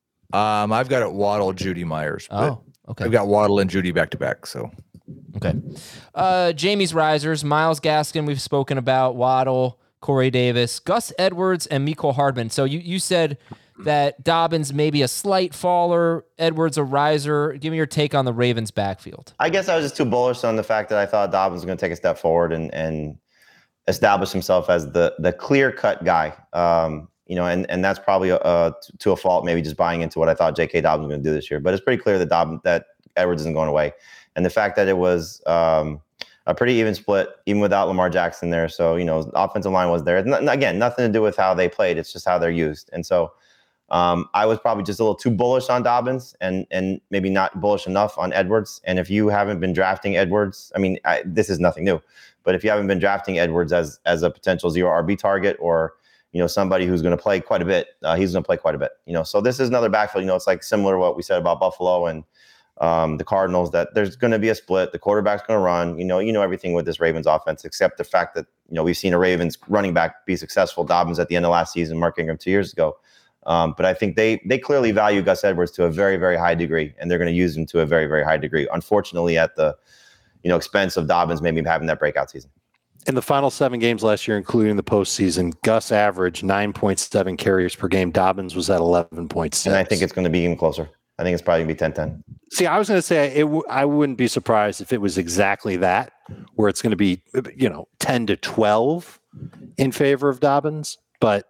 Um, I've got it Waddle, Judy, Myers. Oh. Okay. I've got Waddle and Judy back to back. So, okay. Uh, Jamie's risers: Myles Gaskin, we've spoken about. Waddle, Corey Davis, Gus Edwards, and Mecole Hardman. So you you said that Dobbins may be a slight faller, Edwards a riser. Give me your take on the Ravens' backfield. I guess I was just too bullish on the fact that I thought Dobbins was going to take a step forward and and establish himself as the the clear cut guy. Um, You know, and, and that's probably uh, to a fault, maybe just buying into what I thought J K. Dobbins was going to do this year. But it's pretty clear that Dobbins, that Edwards isn't going away. And the fact that it was um, a pretty even split, even without Lamar Jackson there. So, you know, the offensive line was there. N- again, nothing to do with how they played. It's just how they're used. And so um, I was probably just a little too bullish on Dobbins and and maybe not bullish enough on Edwards. And if you haven't been drafting Edwards, I mean, I, this is nothing new. But if you haven't been drafting Edwards as as a potential zero R B target, or you know, somebody who's going to play quite a bit. Uh, he's going to play quite a bit. You know, so this is another backfield. You know, it's like similar to what we said about Buffalo and um, the Cardinals, that there's going to be a split. The quarterback's going to run. You know, you know everything with this Ravens offense, except the fact that, you know, we've seen a Ravens running back be successful. Dobbins at the end of last season, Mark Ingram two years ago. Um, but I think they they clearly value Gus Edwards to a very, very high degree, and they're going to use him to a very, very high degree. Unfortunately, at the you know expense of Dobbins maybe having that breakout season. In the final seven games last year, including the postseason, Gus averaged nine point seven carries per game. Dobbins was at eleven point six. And I think it's going to be even closer. I think it's probably going to be ten ten. See, I was going to say it. W- I wouldn't be surprised if it was exactly that, where it's going to be, you know, ten to twelve in favor of Dobbins. But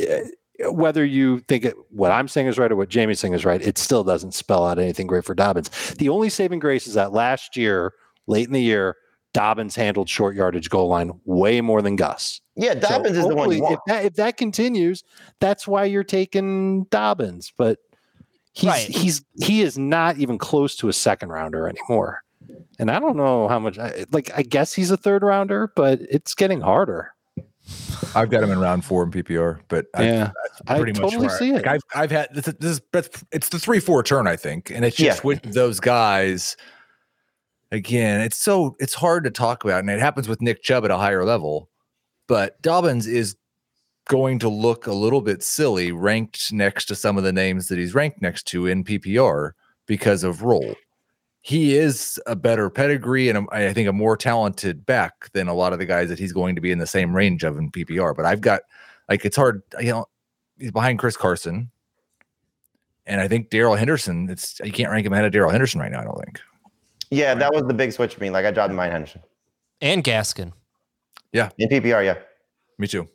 uh, whether you think it, what I'm saying is right or what Jamie's saying is right, it still doesn't spell out anything great for Dobbins. The only saving grace is that last year, late in the year, Dobbins handled short yardage goal line way more than Gus. Yeah, Dobbins so is the one you want. If that, if that continues, that's why you're taking Dobbins. But he's right. he's he is not even close to a second rounder anymore. And I don't know how much, I, like, I guess he's a third rounder, but it's getting harder. I've got him in round four in P P R, but yeah, I, pretty I much totally where I- see it. like I've I've had this, this, this it's the three four turn, I think, and it's just Yeah. with those guys. Again, it's so it's hard to talk about, and it happens with Nick Chubb at a higher level. But Dobbins is going to look a little bit silly ranked next to some of the names that he's ranked next to in P P R because of role. He is a better pedigree and a, I think a more talented back than a lot of the guys that he's going to be in the same range of in P P R. But I've got like it's hard, you know, he's behind Chris Carson, and I think Darrell Henderson. It's you can't rank him ahead of Darrell Henderson right now. I don't think. Yeah, that was the big switch for me. Like I dropped Mike Henderson And Gaskin. in P P R. Yeah, Me too.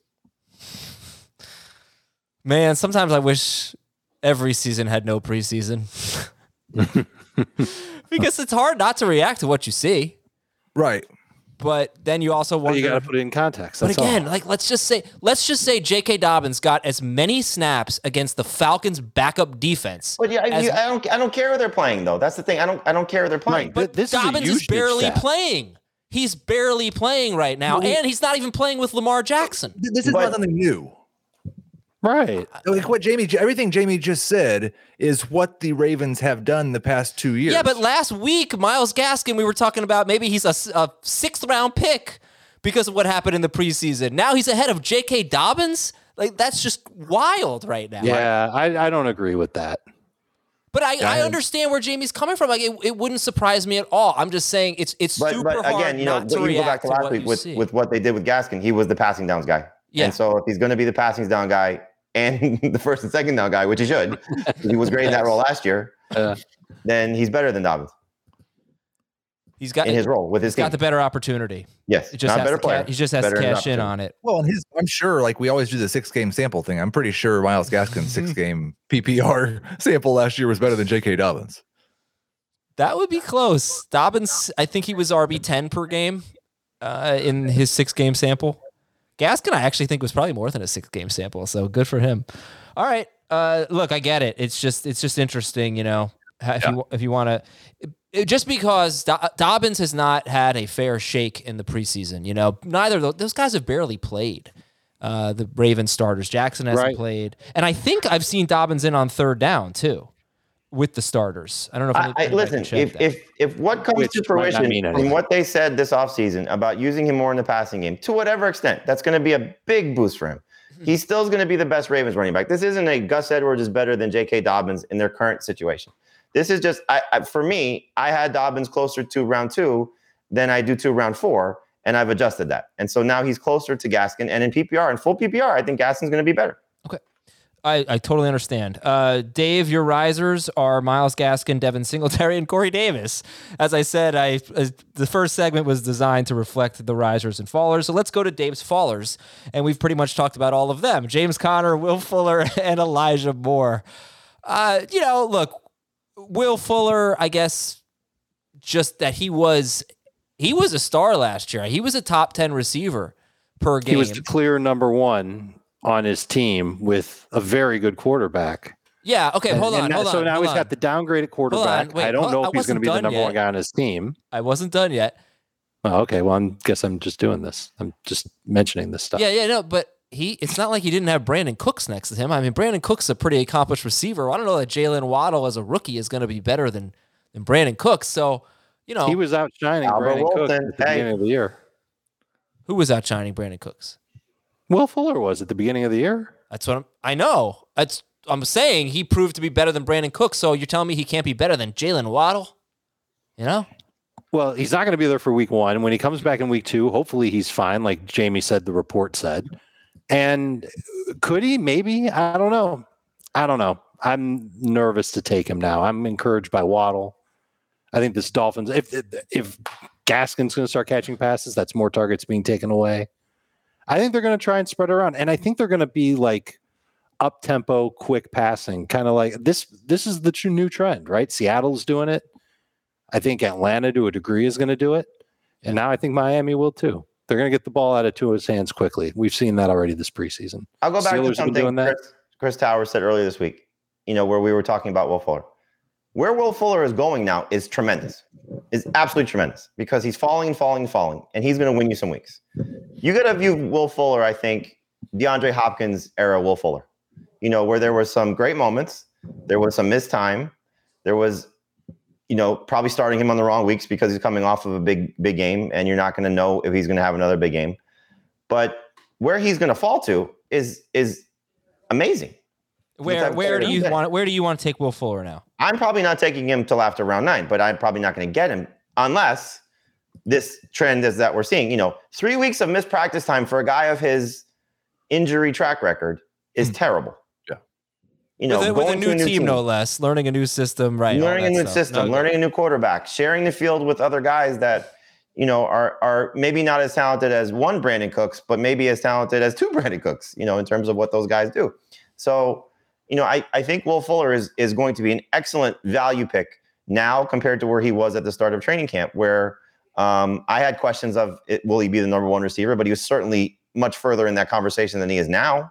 Man, sometimes I wish every season had no preseason. Because it's hard not to react to what you see. Right. But then you also But wonder. you got to put it in context. But That's again, all. like let's just say let's just say J K. Dobbins got as many snaps against the Falcons' backup defense. but yeah, I, as- you, I don't. I don't care who they're playing though. That's the thing. I don't. I don't care who they're playing. Right, But this is a Dobbins is, huge barely stat. playing. He's barely playing right now, Well, he- and he's not even playing with Lamar Jackson. This is But- not something new. Right. Like what Jamie, everything Jamie just said is what the Ravens have done the past two years. Yeah, but last week, Myles Gaskin, we were talking about maybe he's a, s- a sixth round pick because of what happened in the preseason. Now he's ahead of J K. Dobbins. Like that's just wild right now. Yeah, I, I don't agree with that. But I, I understand where Jamie's coming from. Like it, it wouldn't surprise me at all. I'm just saying it's it's But, super but hard again, you know, not but to you go react back to to last what week you with, see. with what they did with Gaskin. He was the passing downs guy. Yeah. And so if he's going to be the passing down guy and the first and second down guy, which he should, he was great in that role last year, Uh, then he's better than Dobbins he's got in his role with his he's team. got the better opportunity. yes, He just not has better to player. ca- he just has better to in cash in opportunity. on it. well, and his, I'm sure, like we always do the six game sample thing. I'm pretty sure Myles Gaskin's six game P P R sample last year was better than J K. Dobbins. That would be close. Dobbins, I think he was R B ten per game uh, in his six game sample. Gaskin, I actually think was probably more than a six game sample. So good for him. All right. Uh, look, I get it. It's just it's just interesting, you know, if you if you want to, just because Do- Dobbins has not had a fair shake in the preseason. You know, neither of those, those guys have barely played. Uh, the Ravens starters, Jackson hasn't Right. played, and I think I've seen Dobbins in on third down too, with the starters. I don't know if I, any- I, anybody listen, can check if, that. if if what comes Which to might not fruition mean from anything. what they said this offseason about using him more in the passing game, to whatever extent, that's going to be a big boost for him. He still is going to be the best Ravens running back. This isn't a Gus Edwards is better than J K. Dobbins in their current situation. This is just, I, I, for me, I had Dobbins closer to round two than I do to round four, and I've adjusted that. And so now he's closer to Gaskin. And in P P R, in full P P R, I think Gaskin's going to be better. I, I totally understand. Uh, Dave, your risers are Myles Gaskin, Devin Singletary, and Corey Davis. As I said, I uh, the first segment was designed to reflect the risers and fallers. So let's go to Dave's fallers, and we've pretty much talked about all of them: James Conner, Will Fuller, and Elijah Moore. Uh, you know, look, Will Fuller, I guess, just that he was he was a star last year. He was a top ten receiver per game. he was the clear number one on his team with a very good quarterback. yeah. Okay. And- Hold on. and hold so on. now hold he's on. got the downgraded quarterback. Wait, I don't hold- know I if he's going wasn't to be the done number yet. one guy on his team. I wasn't done yet. Oh, okay. Well, I guess I'm just doing this. I'm just mentioning this stuff. Yeah, yeah, no, but he it's not like he didn't have Brandon Cooks next to him. I mean, Brandon Cooks is a pretty accomplished receiver. I don't know that Jalen Waddle as a rookie is going to be better than than Brandon Cooks. So, you know, He was outshining Albert Brandon Cooks Wilson, at the hey. beginning of the year. who was outshining Brandon Cooks? Will Fuller was at the beginning of the year. That's what I'm, I know. That's I'm saying he proved to be better than Brandon Cooks. So you're telling me he can't be better than Jalen Waddle? You know? Well, he's not going to be there for week one. When he comes back in week two, hopefully he's fine, like Jamie said, the report said. And could he? Maybe. I don't know. I don't know. I'm nervous to take him now. I'm encouraged by Waddle. I think this Dolphins, if if Gaskin's going to start catching passes, that's more targets being taken away. I think they're going to try and spread around. And I think they're going to be like up-tempo, quick passing, kind of like this. This is the true new trend, right? Seattle's doing it. I think Atlanta, to a degree, is going to do it. And now I think Miami will too. They're going to get the ball out of Tua's hands quickly. We've seen that already this preseason. I'll go back Steelers to have been something doing that. Chris, Chris Towers said earlier this week, you know, where we were talking about Will Fuller. Where Will Fuller is going now is tremendous. is absolutely tremendous because he's falling and falling and falling, and he's going to win you some weeks. You got to view Will Fuller, I think, DeAndre Hopkins era Will Fuller, you know, where there were some great moments, there was some missed time, there was, you know, probably starting him on the wrong weeks because he's coming off of a big, big game, and you're not going to know if he's going to have another big game. But where he's going to fall to is is amazing. Where where do you want where do you want to take Will Fuller now? I'm probably not taking him till after round nine, but I'm probably not going to get him unless this trend is that we're seeing. You know, three weeks of missed practice time for a guy of his injury track record is mm. terrible. Yeah, you know, with a, with a, new, a new team, team, no less, learning a new system, right? Learning a new stuff. system, no, learning a new quarterback, sharing the field with other guys that, you know, are are maybe not as talented as one Brandon Cooks, but maybe as talented as two Brandon Cooks. You know, in terms of what those guys do. So. You know, I, I think Will Fuller is is going to be an excellent value pick now compared to where he was at the start of training camp, where um, I had questions of it, will he be the number one receiver, but he was certainly much further in that conversation than he is now.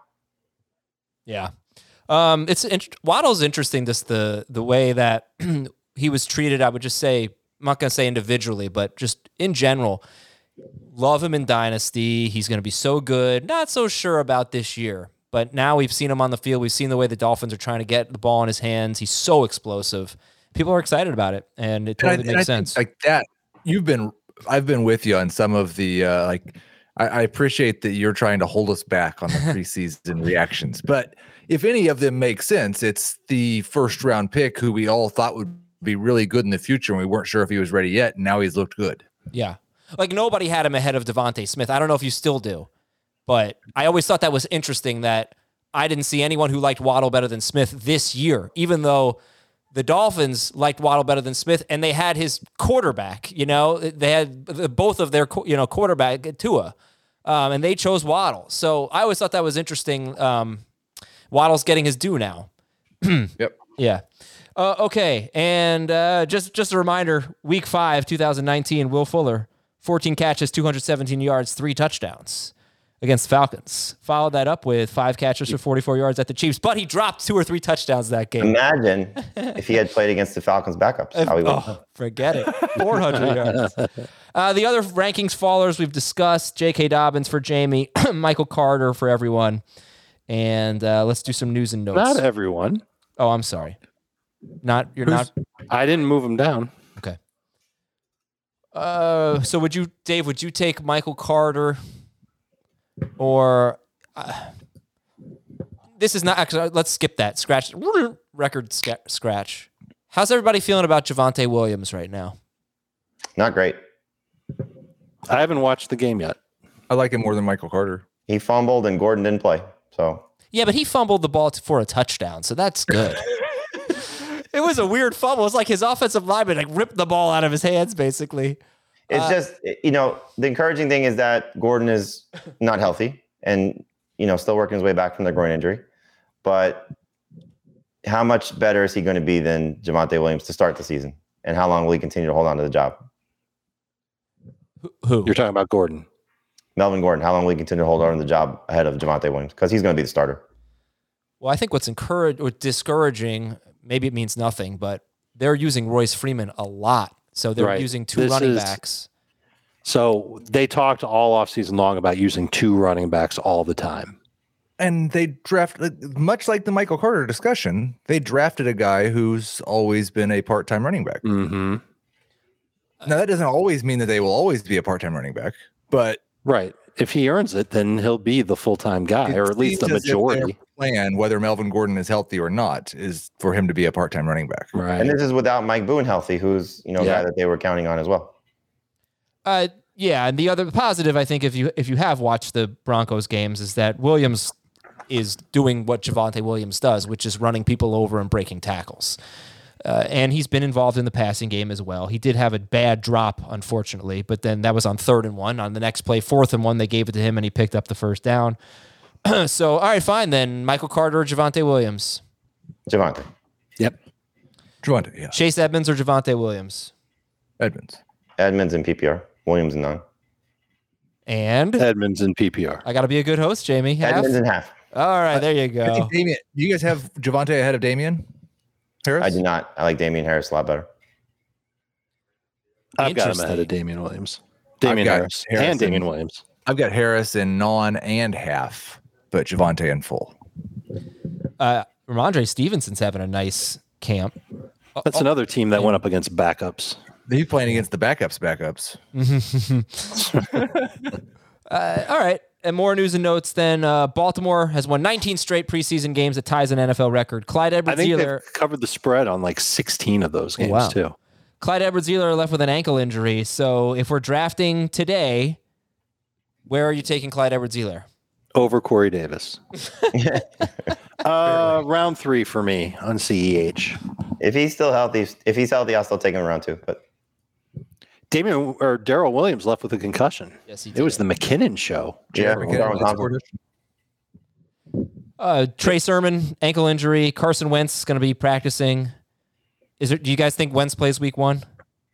Yeah. Um, it's int- Waddle's interesting, just the, the way that he was treated. I would just say, I'm not going to say individually, but just in general, love him in Dynasty. He's going to be so good. Not so sure about this year. But now we've seen him on the field. We've seen the way the Dolphins are trying to get the ball in his hands. He's so explosive. People are excited about it, and it totally and I, makes and I sense. Like that, you've been, I've been with you on some of the uh, like. I, I appreciate that you're trying to hold us back on the preseason reactions, but if any of them make sense, it's the first round pick who we all thought would be really good in the future, and we weren't sure if he was ready yet. And now he's looked good. Yeah, like nobody had him ahead of Devontae Smith. I don't know if you still do. But I always thought that was interesting that I didn't see anyone who liked Waddle better than Smith this year, even though the Dolphins liked Waddle better than Smith, and they had his quarterback. You know, they had both of their you know quarterback Tua, um, and they chose Waddle. So I always thought that was interesting. Um, Waddle's getting his due now. Yep. Yeah. Uh, okay, and uh, just just a reminder: Week Five, twenty nineteen, Will Fuller, fourteen catches, two hundred seventeen yards, three touchdowns against the Falcons. Followed that up with five catches for forty-four yards at the Chiefs, but he dropped two or three touchdowns that game. Imagine if he had played against the Falcons backups. How he oh, forget it. four hundred yards. Uh, the other rankings fallers we've discussed, J K. Dobbins for Jamie, Michael Carter for everyone. And uh, let's do some news and notes. Not everyone. Oh, I'm sorry. Not You're Who's, not. I didn't move him down. Okay. Uh, so would you, Dave, would you take Michael Carter? Or uh, this is not actually. Let's skip that. Scratch record sca- scratch. How's everybody feeling about Javonte Williams right now? Not great. I haven't watched the game yet. I like him more than Michael Carter. He fumbled and Gordon didn't play. So yeah, but he fumbled the ball for a touchdown, so that's good. It was a weird fumble. It's like his offensive lineman like ripped the ball out of his hands, basically. It's uh, just, you know, the encouraging thing is that Gordon is not healthy and, you know, still working his way back from the groin injury. But how much better is he going to be than Javonte Williams to start the season? And how long will he continue to hold on to the job? Who? You're talking about Gordon. Melvin Gordon. How long will he continue to hold on to the job ahead of Javonte Williams? Because he's going to be the starter. Well, I think what's encouraged or discouraging, maybe it means nothing, but they're using Royce Freeman a lot. So they're right. using two this running is, backs. So they talked all offseason long about using two running backs all the time. And they drafted, much like the Michael Carter discussion, they drafted a guy who's always been a part-time running back. Mm-hmm. Now, that doesn't always mean that they will always be a part-time running back, but... Right. If he earns it, then he'll be the full-time guy, or at least a majority. Plan, whether Melvin Gordon is healthy or not, is for him to be a part-time running back. Right. And this is without Mike Boone healthy, who's, you know, a yeah. guy that they were counting on as well. Uh, yeah, and the other positive, I think, if you if you have watched the Broncos games, is that Williams is doing what Javonte Williams does, which is running people over and breaking tackles. Uh, and he's been involved in the passing game as well. He did have a bad drop, unfortunately, but then that was on third and one. On the next play, fourth and one, they gave it to him, and he picked up the first down. So, all right, fine then. Michael Carter or Javonte Williams? Javonte. Yep. Javonte, yeah. Chase Edmonds or Javonte Williams? Edmonds. Edmonds in P P R. Williams in none. And? Edmonds in P P R. I got to be a good host, Jamie. Half? Edmonds in half. All right, there you go. I think Damian, do you guys have Javonte ahead of Damian Harris? I do not. I like Damian Harris a lot better. I've got him Interesting. ahead of Damian Williams. Damian got Harris, Harris and Damian and- Williams. I've got Harris in non and half, but Javonte in full. Uh, Ramondre Stevenson's having a nice camp. That's another team that went up against backups. He's playing against the backups, backups. Uh, all right. And more news and notes then. Uh, Baltimore has won nineteen straight preseason games that ties an N F L record. Clyde I think Edwards-Helaire. they've covered the spread on like sixteen of those games, wow. too. Clyde Edwards-Helaire left with an ankle injury. So if we're drafting today, where are you taking Clyde Edwards-Helaire? Over Corey Davis. uh, round three for me on C E H. If he's still healthy, if he's healthy, I'll still take him around two. But Damian or Daryl Williams left with a concussion. Yes, he It was the McKinnon show. yeah, McKinnon, Darwin that's Thompson. Uh, Trey Sermon, ankle injury. Carson Wentz is going to be practicing. Is there, do you guys think Wentz plays week one?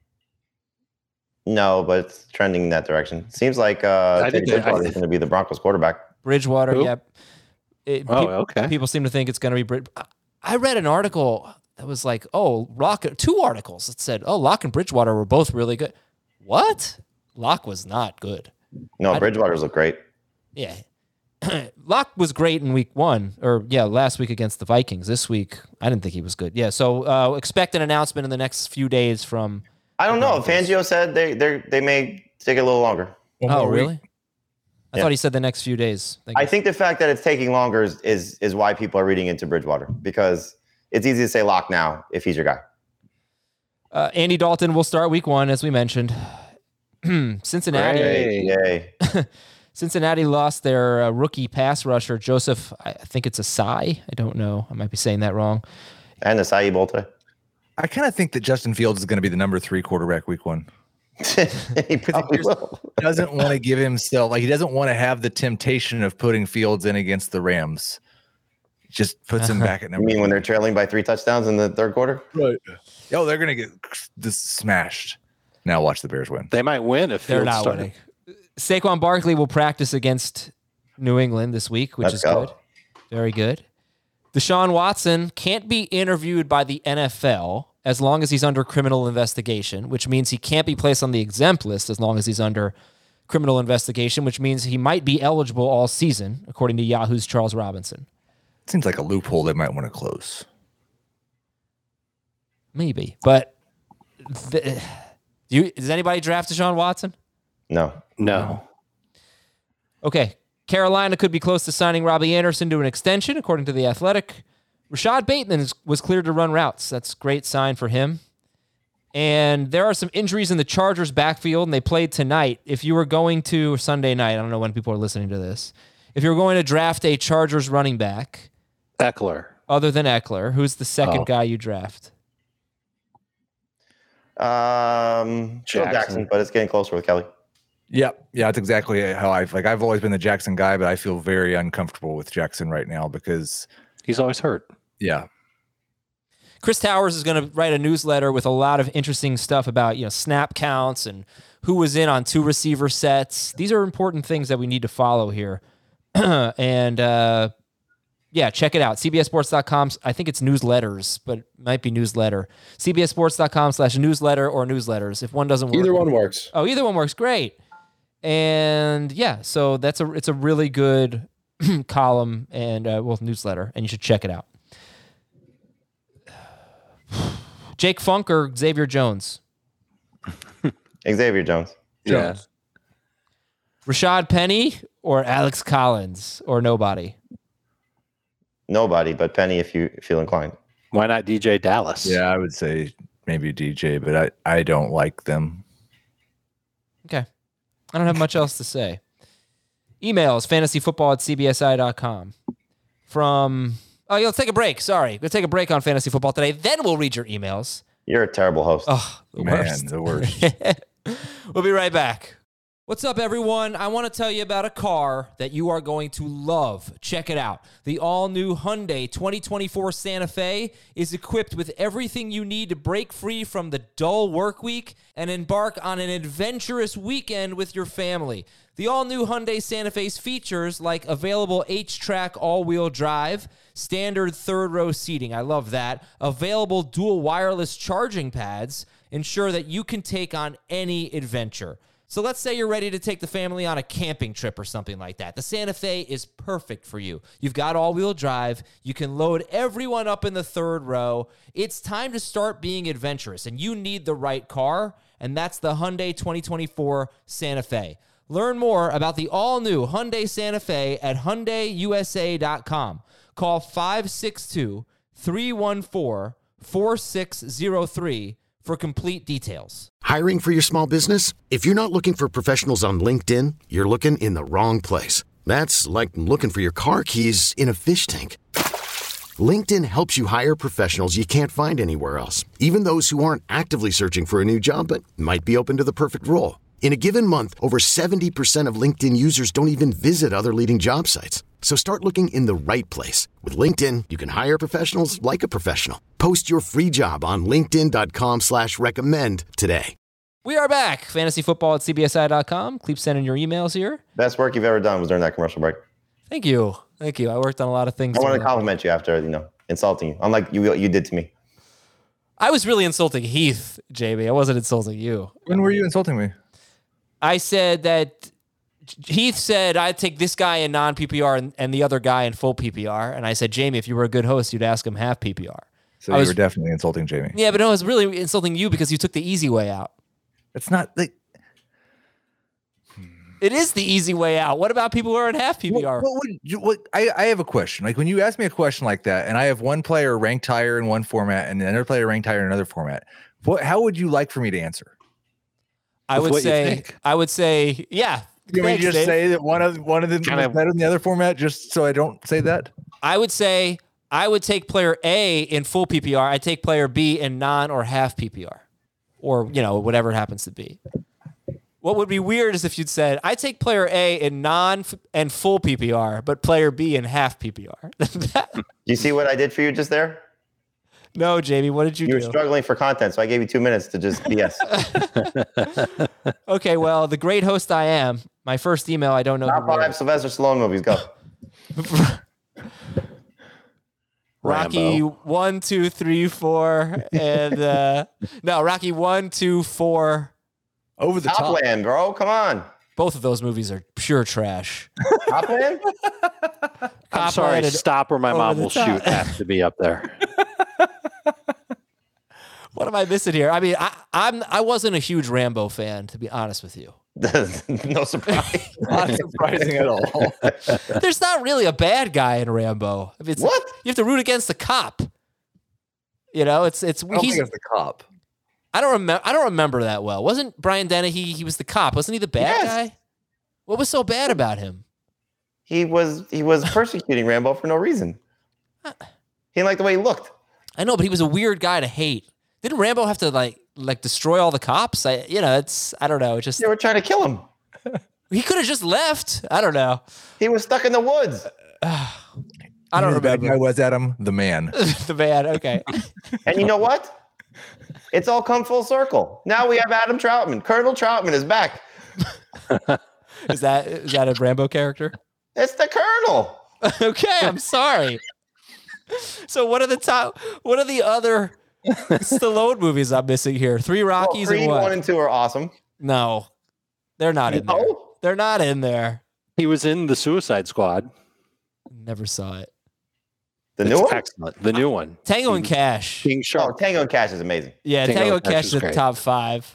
No, but it's trending in that direction. Seems like uh, I Teddy think they- I Bridgewater is think- going to be the Broncos quarterback. Bridgewater, Who? yep. It- Oh, pe- okay. People seem to think it's going to be Brid- I read an article that was like, oh, Locke, two articles that said, oh, Locke and Bridgewater were both really good. What? Locke was not good. No, I- Bridgewater's look great. Yeah. Locke was great in week one, or yeah, last week against the Vikings. This week, I didn't think he was good. Yeah, so uh, expect an announcement in the next few days from. I don't know. Fangio said they they they may take a little longer. One Oh, more week. really? I Yeah. thought he said the next few days. I think the fact that it's taking longer is, is is why people are reading into Bridgewater, because it's easy to say lock now if he's your guy. uh, Andy Dalton will start week one, as we mentioned. Cincinnati. Great. Yay. Cincinnati lost their uh, rookie pass rusher, Joseph. I I think it's Asai. I don't know. I might be saying that wrong. And the Acai Bowl today. I kind of think that Justin Fields is going to be the number three quarterback week one. He probably will. He doesn't want to give himself, like, he doesn't want to have the temptation of putting Fields in against the Rams. Just puts him back at You number mean when they're trailing by three touchdowns in the third quarter? Right. Oh, they're going to get this smashed. Now watch the Bears win. They might win if They're Fields not started. winning. Saquon Barkley will practice against New England this week, which Let's is go. good. Very good. Deshaun Watson can't be interviewed by the N F L as long as he's under criminal investigation, which means he can't be placed on the exempt list as long as he's under criminal investigation, which means he might be eligible all season, according to Yahoo's Charles Robinson. Seems like a loophole they might want to close. Maybe. But the, do you, does anybody draft Deshaun Watson? No. No. Okay. Carolina could be close to signing Robbie Anderson to an extension, according to The Athletic. Rashad Bateman is, was cleared to run routes. That's a great sign for him. And there are some injuries in the Chargers backfield, and they played tonight. If you were going to, or Sunday night, I don't know when people are listening to this. If you were going to draft a Chargers running back, Eckler. other than Eckler, who's the second Oh. guy you draft? Um, Joe Jackson. Jackson, but it's getting closer with Kelly. Yep. Yeah, that's exactly how I like. I've always been the Jackson guy, but I feel very uncomfortable with Jackson right now because, He's always hurt. yeah, Chris Towers is going to write a newsletter with a lot of interesting stuff about, you know, snap counts and who was in on two receiver sets. These are important things that we need to follow here. and uh, yeah, check it out. C B S Sports dot com. I think it's newsletters, but it might be newsletter. C B S Sports dot com slash newsletter or newsletters. If one doesn't work. Either one works. Oh, either one works. Great. And yeah, so that's a it's a really good column and uh, well newsletter, and you should check it out. Jake Funk or Xavier Jones? Xavier Jones. Yeah. Rashad Penny or Alex Collins or nobody? Nobody but Penny if you feel inclined. Why not D J Dallas? yeah, I would say maybe D J, but I, I don't like them. Okay. I don't have much else to say. Emails, fantasyfootball at c b s i dot com. From, oh, yeah, let's take a break. Sorry. We'll take a break on fantasy football today. Then we'll read your emails. You're a terrible host. Oh, the Man, worst. the worst. We'll be right back. What's up, everyone? I want to tell you about a car that you are going to love. Check it out. The all-new Hyundai twenty twenty-four Santa Fe is equipped with everything you need to break free from the dull work week and embark on an adventurous weekend with your family. The all-new Hyundai Santa Fe's features like available H-Track all-wheel drive, standard third-row seating, I love that, available dual wireless charging pads, ensure that you can take on any adventure. So let's say you're ready to take the family on a camping trip or something like that. The Santa Fe is perfect for you. You've got all-wheel drive. You can load everyone up in the third row. It's time to start being adventurous, and you need the right car, and that's the Hyundai twenty twenty-four Santa Fe. Learn more about the all-new Hyundai Santa Fe at Hyundai U S A dot com. Call five six two, three one four, four six zero three for complete details. Hiring for your small business? If you're not looking for professionals on LinkedIn, you're looking in the wrong place. That's like looking for your car keys in a fish tank. LinkedIn helps you hire professionals you can't find anywhere else, even those who aren't actively searching for a new job but might be open to the perfect role. In a given month, over seventy percent of LinkedIn users don't even visit other leading job sites. So start looking in the right place. With LinkedIn, you can hire professionals like a professional. Post your free job on linkedin dot com slash recommend today. We are back. Fantasy football at C B S I dot com. Keep sending your emails here. Best work you've ever done was during that commercial break. Thank you. Thank you. I worked on a lot of things. I want to compliment you after, you know, insulting you, unlike you you did to me. I was really insulting Heath, Jamie. I wasn't insulting you. When were you insulting me? I said that Heath said I'd take this guy in non-P P R and, and the other guy in full P P R. And I said, Jamie, if you were a good host, you'd ask him half P P R. So I you was, were definitely insulting Jamie. Yeah, but no, I was really insulting you because you took the easy way out. It's not like... It is the easy way out. What about people who are in half P P R? What, what would you, what, I, I have a question. Like when you ask me a question like that, and I have one player ranked higher in one format and another player ranked higher in another format, what? How would you like for me to answer? I would say, I would say, yeah. You mean just Dave. say that one of one of them is better than the other format, just so I don't say that? I would say I would take player A in full P P R. I take player B in non or half P P R, or you know whatever it happens to be. What would be weird is if you'd said I take player A in non and full P P R, but player B in half P P R. You see what I did for you just there? No, Jamie, what did you, you do? You were struggling for content, so I gave you two minutes to just B S. Okay, well, the great host I am, my first email, I don't know. Top five Sylvester Stallone movies, go. Rocky Rambo. one, two, three, four, and uh, no, Rocky one, two, four. Over the top. Topland, bro, come on. Both of those movies are pure trash. Topland? I'm sorry, Stop or My Mom Will Shoot has to be up there. What am I missing here? I mean, I, I'm I wasn't a huge Rambo fan, to be honest with you. No surprise. Not surprising at all. There's not really a bad guy in Rambo. I mean, it's, what? You have to root against the cop. You know, it's it's. I don't he's think it's the cop. I don't remember. I don't remember that well. Wasn't Brian Dennehy? He was the cop. Wasn't he the bad Yes. guy? What was so bad about him? He was he was persecuting Rambo for no reason. He didn't like the way he looked. I know, but he was a weird guy to hate. Didn't Rambo have to like like destroy all the cops? I, you know, it's I don't know. It just They were trying to kill him. he could have just left. I don't know. He was stuck in the woods. I don't The bad remember. guy was Adam, the man. The man. Okay. And you know what? It's all come full circle. Now we have Adam Troutman. Colonel Troutman is back. Is that is that a Rambo character? It's the Colonel. Okay, I'm sorry. So what are the top? What are the other Stallone movies I'm missing here? Three Rockies well, Creed and what? one and two are awesome. No, they're not in there. No? They're not in there. He was in the Suicide Squad. Never saw it. The It's new one? excellent. The new one. Tango and Cash. King Oh, Shark. Tango and Cash is amazing. Yeah, Tango Tango and and Cash Cash is is the great. top five.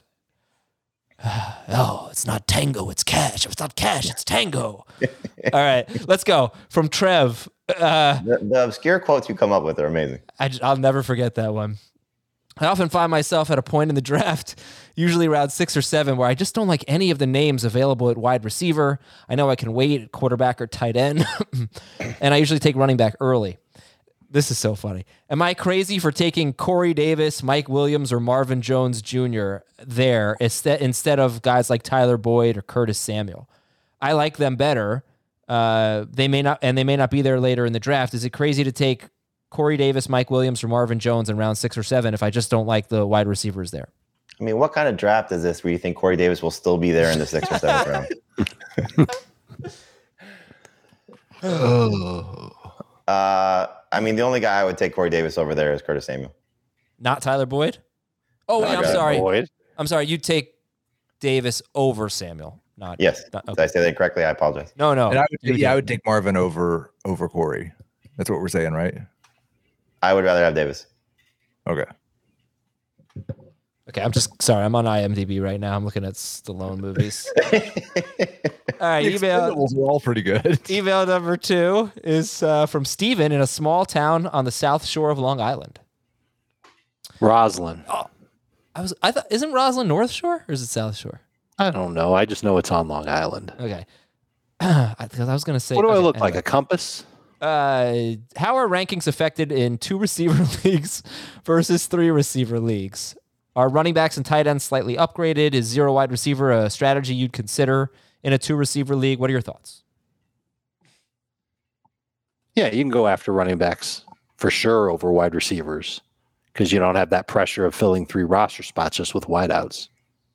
Oh, it's not Tango, it's Cash. If it's not Cash, it's Tango. All right, let's go. From Trev. Uh, The, the obscure quotes you come up with are amazing. I, will never forget that one. I often find myself at a point in the draft, usually around six or seven, where I just don't like any of the names available at wide receiver. I know I can wait at quarterback or tight end, and I usually take running back early. This is so funny. Am I crazy for taking Corey Davis, Mike Williams, or Marvin Jones Junior there instead instead of guys like Tyler Boyd or Curtis Samuel? I like them better. Uh, they may not, and they may not be there later in the draft. Is it crazy to take Corey Davis, Mike Williams, or Marvin Jones in round six or seven if I just don't like the wide receivers there? I mean, what kind of draft is this where you think Corey Davis will still be there in the sixth or seventh round? Oh. Uh, I mean, the only guy I would take Corey Davis over there is Curtis Samuel. Not Tyler Boyd? Oh, wait, I I'm got it. sorry. Boyd. I'm sorry. You take Davis over Samuel. Not Yes. not- Did I say that correctly? I apologize. No, no. And I would, you yeah, I did. would take Marvin over over Corey. That's what we're saying, right? I would rather have Davis. Okay. Okay, I'm just sorry. I'm on IMDb right now. I'm looking at Stallone movies. All right, The email Expendables were all pretty good. email number two is uh, from Steven in a small town on the south shore of Long Island. Roslyn. I was I thought isn't Roslyn North Shore or is it South Shore? I don't know. I just know it's on Long Island. Okay, because I was going to say. What do I okay, look like? anyway. A compass? Uh, how are rankings affected in two receiver leagues versus three receiver leagues? Are running backs and tight ends slightly upgraded? Is zero wide receiver a strategy you'd consider in a two receiver league? What are your thoughts? Yeah, you can go after running backs for sure over wide receivers because you don't have that pressure of filling three roster spots just with wideouts.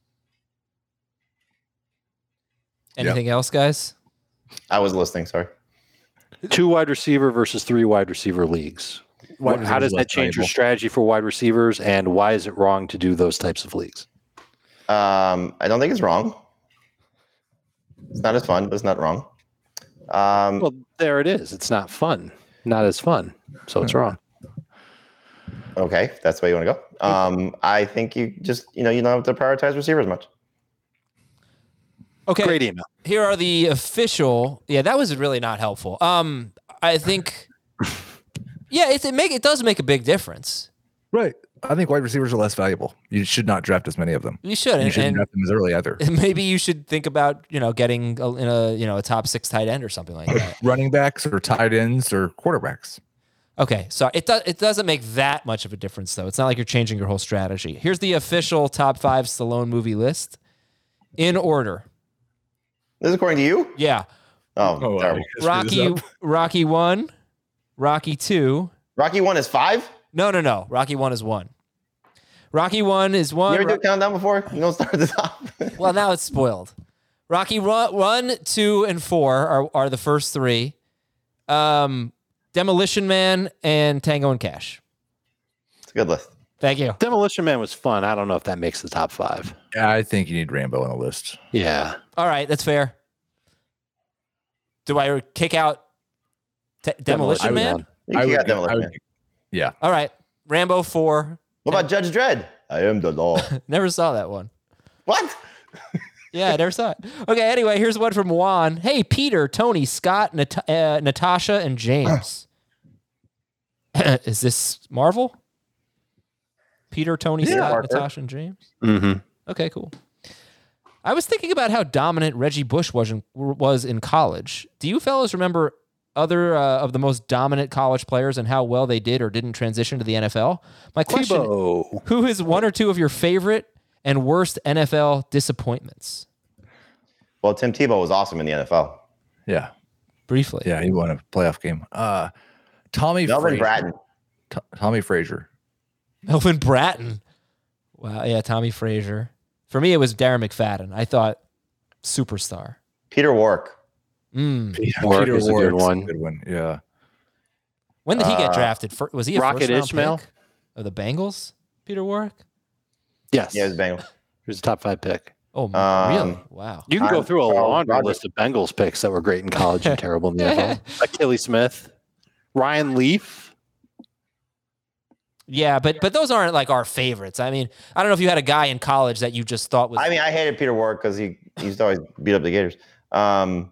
Anything else, guys? I was listening. Sorry. Two wide receiver versus three wide receiver leagues. Wide How does receivers that less change your valuable. strategy for wide receivers, and why is it wrong to do those types of leagues? Um, I don't think it's wrong. It's not as fun, but it's not wrong. Um, Well, there it is. It's not fun. Not as fun. So it's wrong. okay, if that's the way you want to go. Um, I think you just, you know, you don't have to prioritize receivers much. Okay. Great email. Here are the official. Yeah, that was really not helpful. Um, I think. Yeah, it, it make it does make a big difference. Right. I think wide receivers are less valuable. You should not draft as many of them. You should, You and, shouldn't and draft them as early either. maybe you should think about you know getting a, in a you know a top six tight end or something like that. Running backs or tight ends or quarterbacks. Okay, so it does it doesn't make that much of a difference though. It's not like you're changing your whole strategy. Here's the official top five Stallone movie list in order. This is according to you? Yeah, Oh, Oh, wow. terrible. Rocky Rocky one, Rocky two. Rocky one is five? No, no, no. Rocky one is one. Rocky one is You one. ever do a countdown before? You don't start at the top. Well, now it's spoiled. Rocky one, one, two, and four are, are the first three. Um, Demolition Man and Tango and Cash. It's a good list. Thank you. Demolition Man was fun. I don't know if that makes the top five. Yeah, I think you need Rambo on the list. Yeah. All right, that's fair. Do I kick out T- Demolition Demolition Man? Man. You I got would, Demolition I would- Man. yeah. All right, Rambo four. What about Judge Dredd? I am the law. Never saw that one. What? Yeah, I never saw it. Okay, anyway, here's one from Juan. Hey, Peter, Tony, Scott, Nat- uh, Natasha, and James. Is this Marvel? Peter, Tony, Yeah, Scott, Parker. Natasha, and James? Mm-hmm. Okay, cool. I was thinking about how dominant Reggie Bush was in, was in college. Do you fellas remember other uh, of the most dominant college players and how well they did or didn't transition to the N F L? My question, Tebow. who is one or two of your favorite and worst N F L disappointments? Well, Tim Tebow was awesome in the N F L. Yeah. Briefly. Yeah, he won a playoff game. Uh, Tommy Melvin Frazier. Bratton. T- Tommy Frazier. Melvin Bratton. Wow, yeah, Tommy Frazier. For me, it was Darren McFadden. I thought superstar. Peter Warwick. Mm. Warwick is a good Warwick's one. Good one. Yeah. When did he get Uh, drafted? Fir- Was he a Rocket first round Ishmael? pick of the Bengals? Peter Warwick? Yes. Yeah, it was Bengals. He was a top five pick. Oh, Um, really? Wow. You can go I'm through a Charles laundry Rodgers. list of Bengals picks that were great in college and terrible in the N F L. Achilles Smith, Ryan Leaf. Yeah, but but those aren't like our favorites. I mean, I don't know if you had a guy in college that you just thought was. I mean, I hated Peter Warwick because he, he used to always beat up the Gators. Um,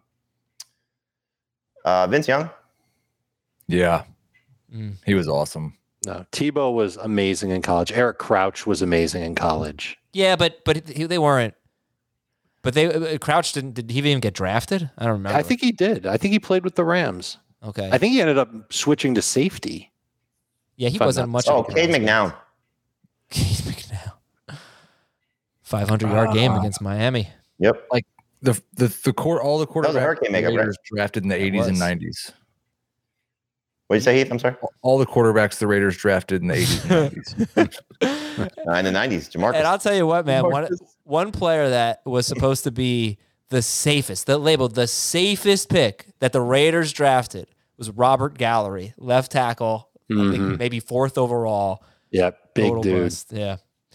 uh, Vince Young. Yeah. Mm. He was awesome. No, Tebow was amazing in college. Eric Crouch was amazing in college. yeah, but but he, they weren't. But they uh, Crouch didn't. Did he even get drafted? I don't remember. I think he did. I think he played with the Rams. Okay. I think he ended up switching to safety. yeah, he if I'm wasn't not much. Oh, of a Cade ground McNown. Cade McNown. five hundred yard game Ah. against Miami. Yep. The the the core all the was a quarterbacks hurricane makeup, right? Raiders drafted in the eighties and was. nineties. What did you say, Heath? I'm sorry. All the quarterbacks the Raiders drafted in the eighties and nineties. Uh, in the nineties, Jamarcus. And I'll tell you what, man. One Marcus. one player that was supposed to be the safest, that labeled the safest pick that the Raiders drafted was Robert Gallery, left tackle, I think Mhm. maybe fourth overall. Yep, big Total dude. bust. Yeah.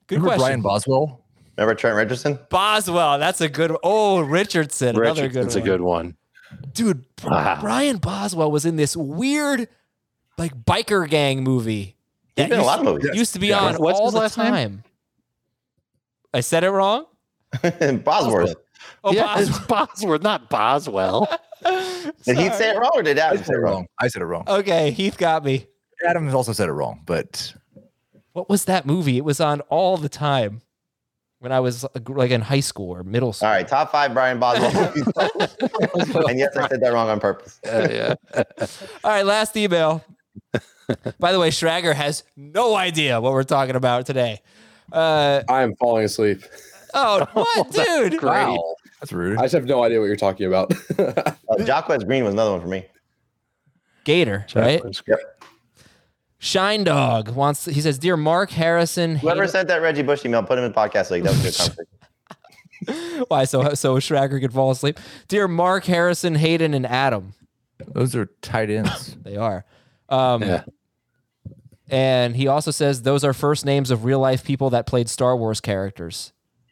Good Remember question. Brian Boswell? Remember Trent Richardson? Boswell. That's a good. Oh, Richardson. Another good Richardson's one. a good one. Dude, Wow. Brian Boswell was in this weird, like biker gang movie. He's that been in a used- lot of movies. Used to be Yeah. on What's all his the last name? time. I said it wrong. Bosworth. Oh, yeah, Boswell. it's Bosworth, not Boswell. Did he say it wrong or did I Adam said say it it wrong. wrong? I said it wrong. Okay, Heath got me. Adam has also said it wrong, but What was that movie? It was on all the time when I was like in high school or middle school. All right, top five Brian Boswell movies. And yes, I said that wrong on purpose. yeah. All right, last email. By the way, Schrager has no idea what we're talking about today. Uh, I am falling asleep. oh, what, dude? Great. that's rude. I just have no idea what you're talking about. Uh, Jacquez Green was another one for me. Gator, right? Yep. Shine Dog wants. He says, "Dear Mark Harrison, Whoever Hayden-" sent that Reggie Bush email, put him in the podcast league. That was a good conversation. why so so Schrager could fall asleep. Dear Mark Harrison, Hayden, and Adam, Those are tight ends. they are." Um, Yeah. And he also says those are first names of real life people that played Star Wars characters.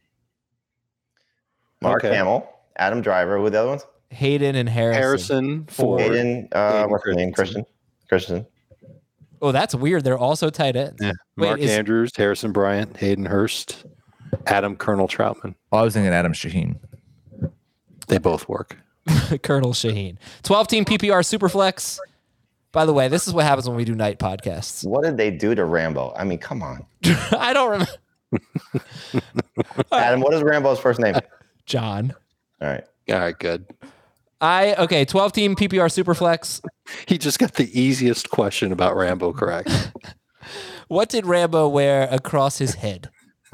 Mark Okay. Hamill, Adam Driver. Who were the other ones? Hayden and Harrison. Harrison Ford. Hayden, uh, Hayden what's his name? Christian. Christian. Oh, that's weird. They're also tight ends. Yeah. Wait, Mark is- Andrews, Harrison Bryant, Hayden Hurst, Adam Colonel Troutman. Oh, I was thinking Adam Shaheen. They both work. Colonel Shaheen. twelve team P P R Superflex. By the way, this is what happens when we do night podcasts. What did they do to Rambo? I mean, come on. I don't remember. Adam, what is Rambo's first name? John. All right. All right, good. I okay, twelve team P P R Superflex. He just got the easiest question about Rambo correct. What did Rambo wear across his head?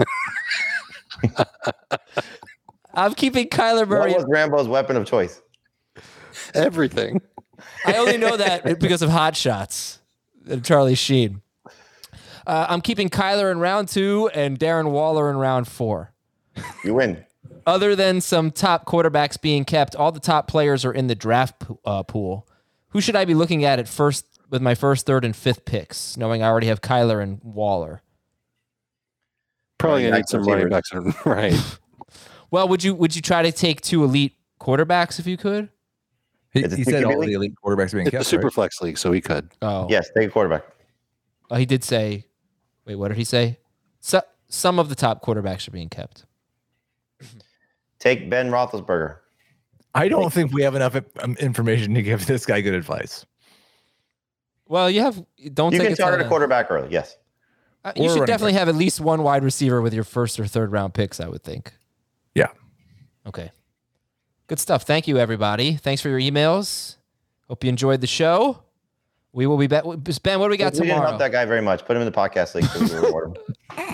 I'm keeping Kyler What Murray. was Rambo's weapon of choice? Everything. I only know that because of Hot Shots and Charlie Sheen. Uh, I'm keeping Kyler in round two and Darren Waller in round four. You win. Other than some top quarterbacks being kept, all the top players are in the draft po- uh, pool. Who should I be looking at at first with my first, third, and fifth picks, knowing I already have Kyler and Waller? Probably Running gonna need backs some and running receivers. backs. Right. Well, would you would you try to take two elite quarterbacks if you could? He, Is it he said all T Q B? the elite quarterbacks being It's the kept. super right? flex league, so he could. Oh, Yes, take a quarterback. Oh, he did say. Wait, what did he say? So, some of the top quarterbacks are being kept. Take Ben Roethlisberger. I don't think we have enough um, information to give this guy good advice. Well, you have. Don't You take can it to- target a quarterback early. Yes. Uh, Or you a should running definitely back. have at least one wide receiver with your first or third round picks, I would think. Yeah. Okay. Good stuff. Thank you, everybody. Thanks for your emails. Hope you enjoyed the show. We will be back. Ben, what do we got we didn't tomorrow? help that guy very much. Put him in the podcast league. So we will reward him.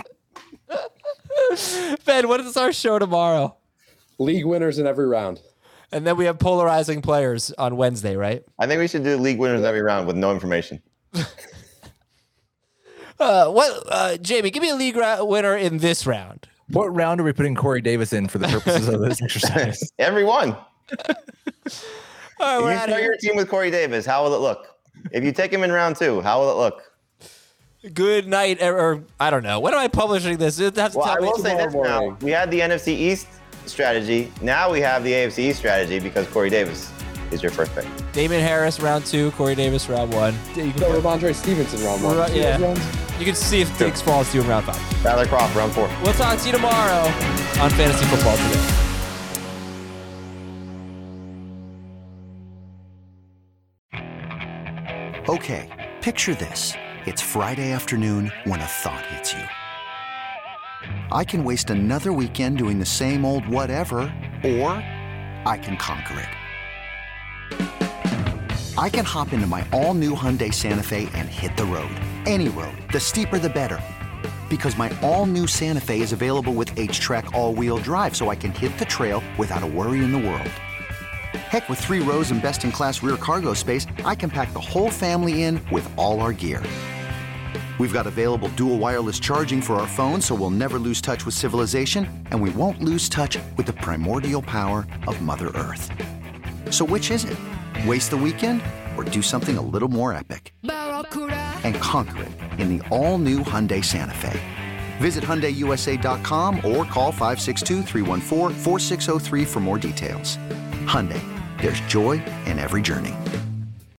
Ben, what is our show tomorrow? League winners in every round. And then we have polarizing players on Wednesday, right? I think we should do league winners every round with no information. Uh, what, uh, Jamie? Give me a league ra- winner in this round. What round are we putting Corey Davis in for the purposes of this exercise? Every one. All right, If we're you out start your here. team with Corey Davis, how will it look? If you take him in round two, how will it look? Good night, or, or I don't know. When am I publishing this? You have to Well, tell I me will say this tomorrow now. morning. We had the N F C East strategy. Now we have the A F C East strategy because Corey Davis is your first pick. Damon Harris round two, Corey Davis round one. You can, So Ramondre Stevenson round one. Right, See yeah. those rounds? you can see if Diggs falls to you in round five. Tyler Croft, round four. We'll talk to you tomorrow on Fantasy Football Today. Okay, picture this. It's Friday afternoon when a thought hits you. I can waste another weekend doing the same old whatever, or I can conquer it. I can hop into my all-new Hyundai Santa Fe and hit the road. Any road. The steeper, the better. Because my all-new Santa Fe is available with H-Track all-wheel drive, so I can hit the trail without a worry in the world. Heck, with three rows and best-in-class rear cargo space, I can pack the whole family in with all our gear. We've got available dual wireless charging for our phones, so we'll never lose touch with civilization, and we won't lose touch with the primordial power of Mother Earth. So which is it? Waste the weekend or do something a little more epic? And conquer it in the all-new Hyundai Santa Fe. Visit Hyundai U S A dot com or call five six two, three one four, four six zero three for more details. Hyundai, there's joy in every journey.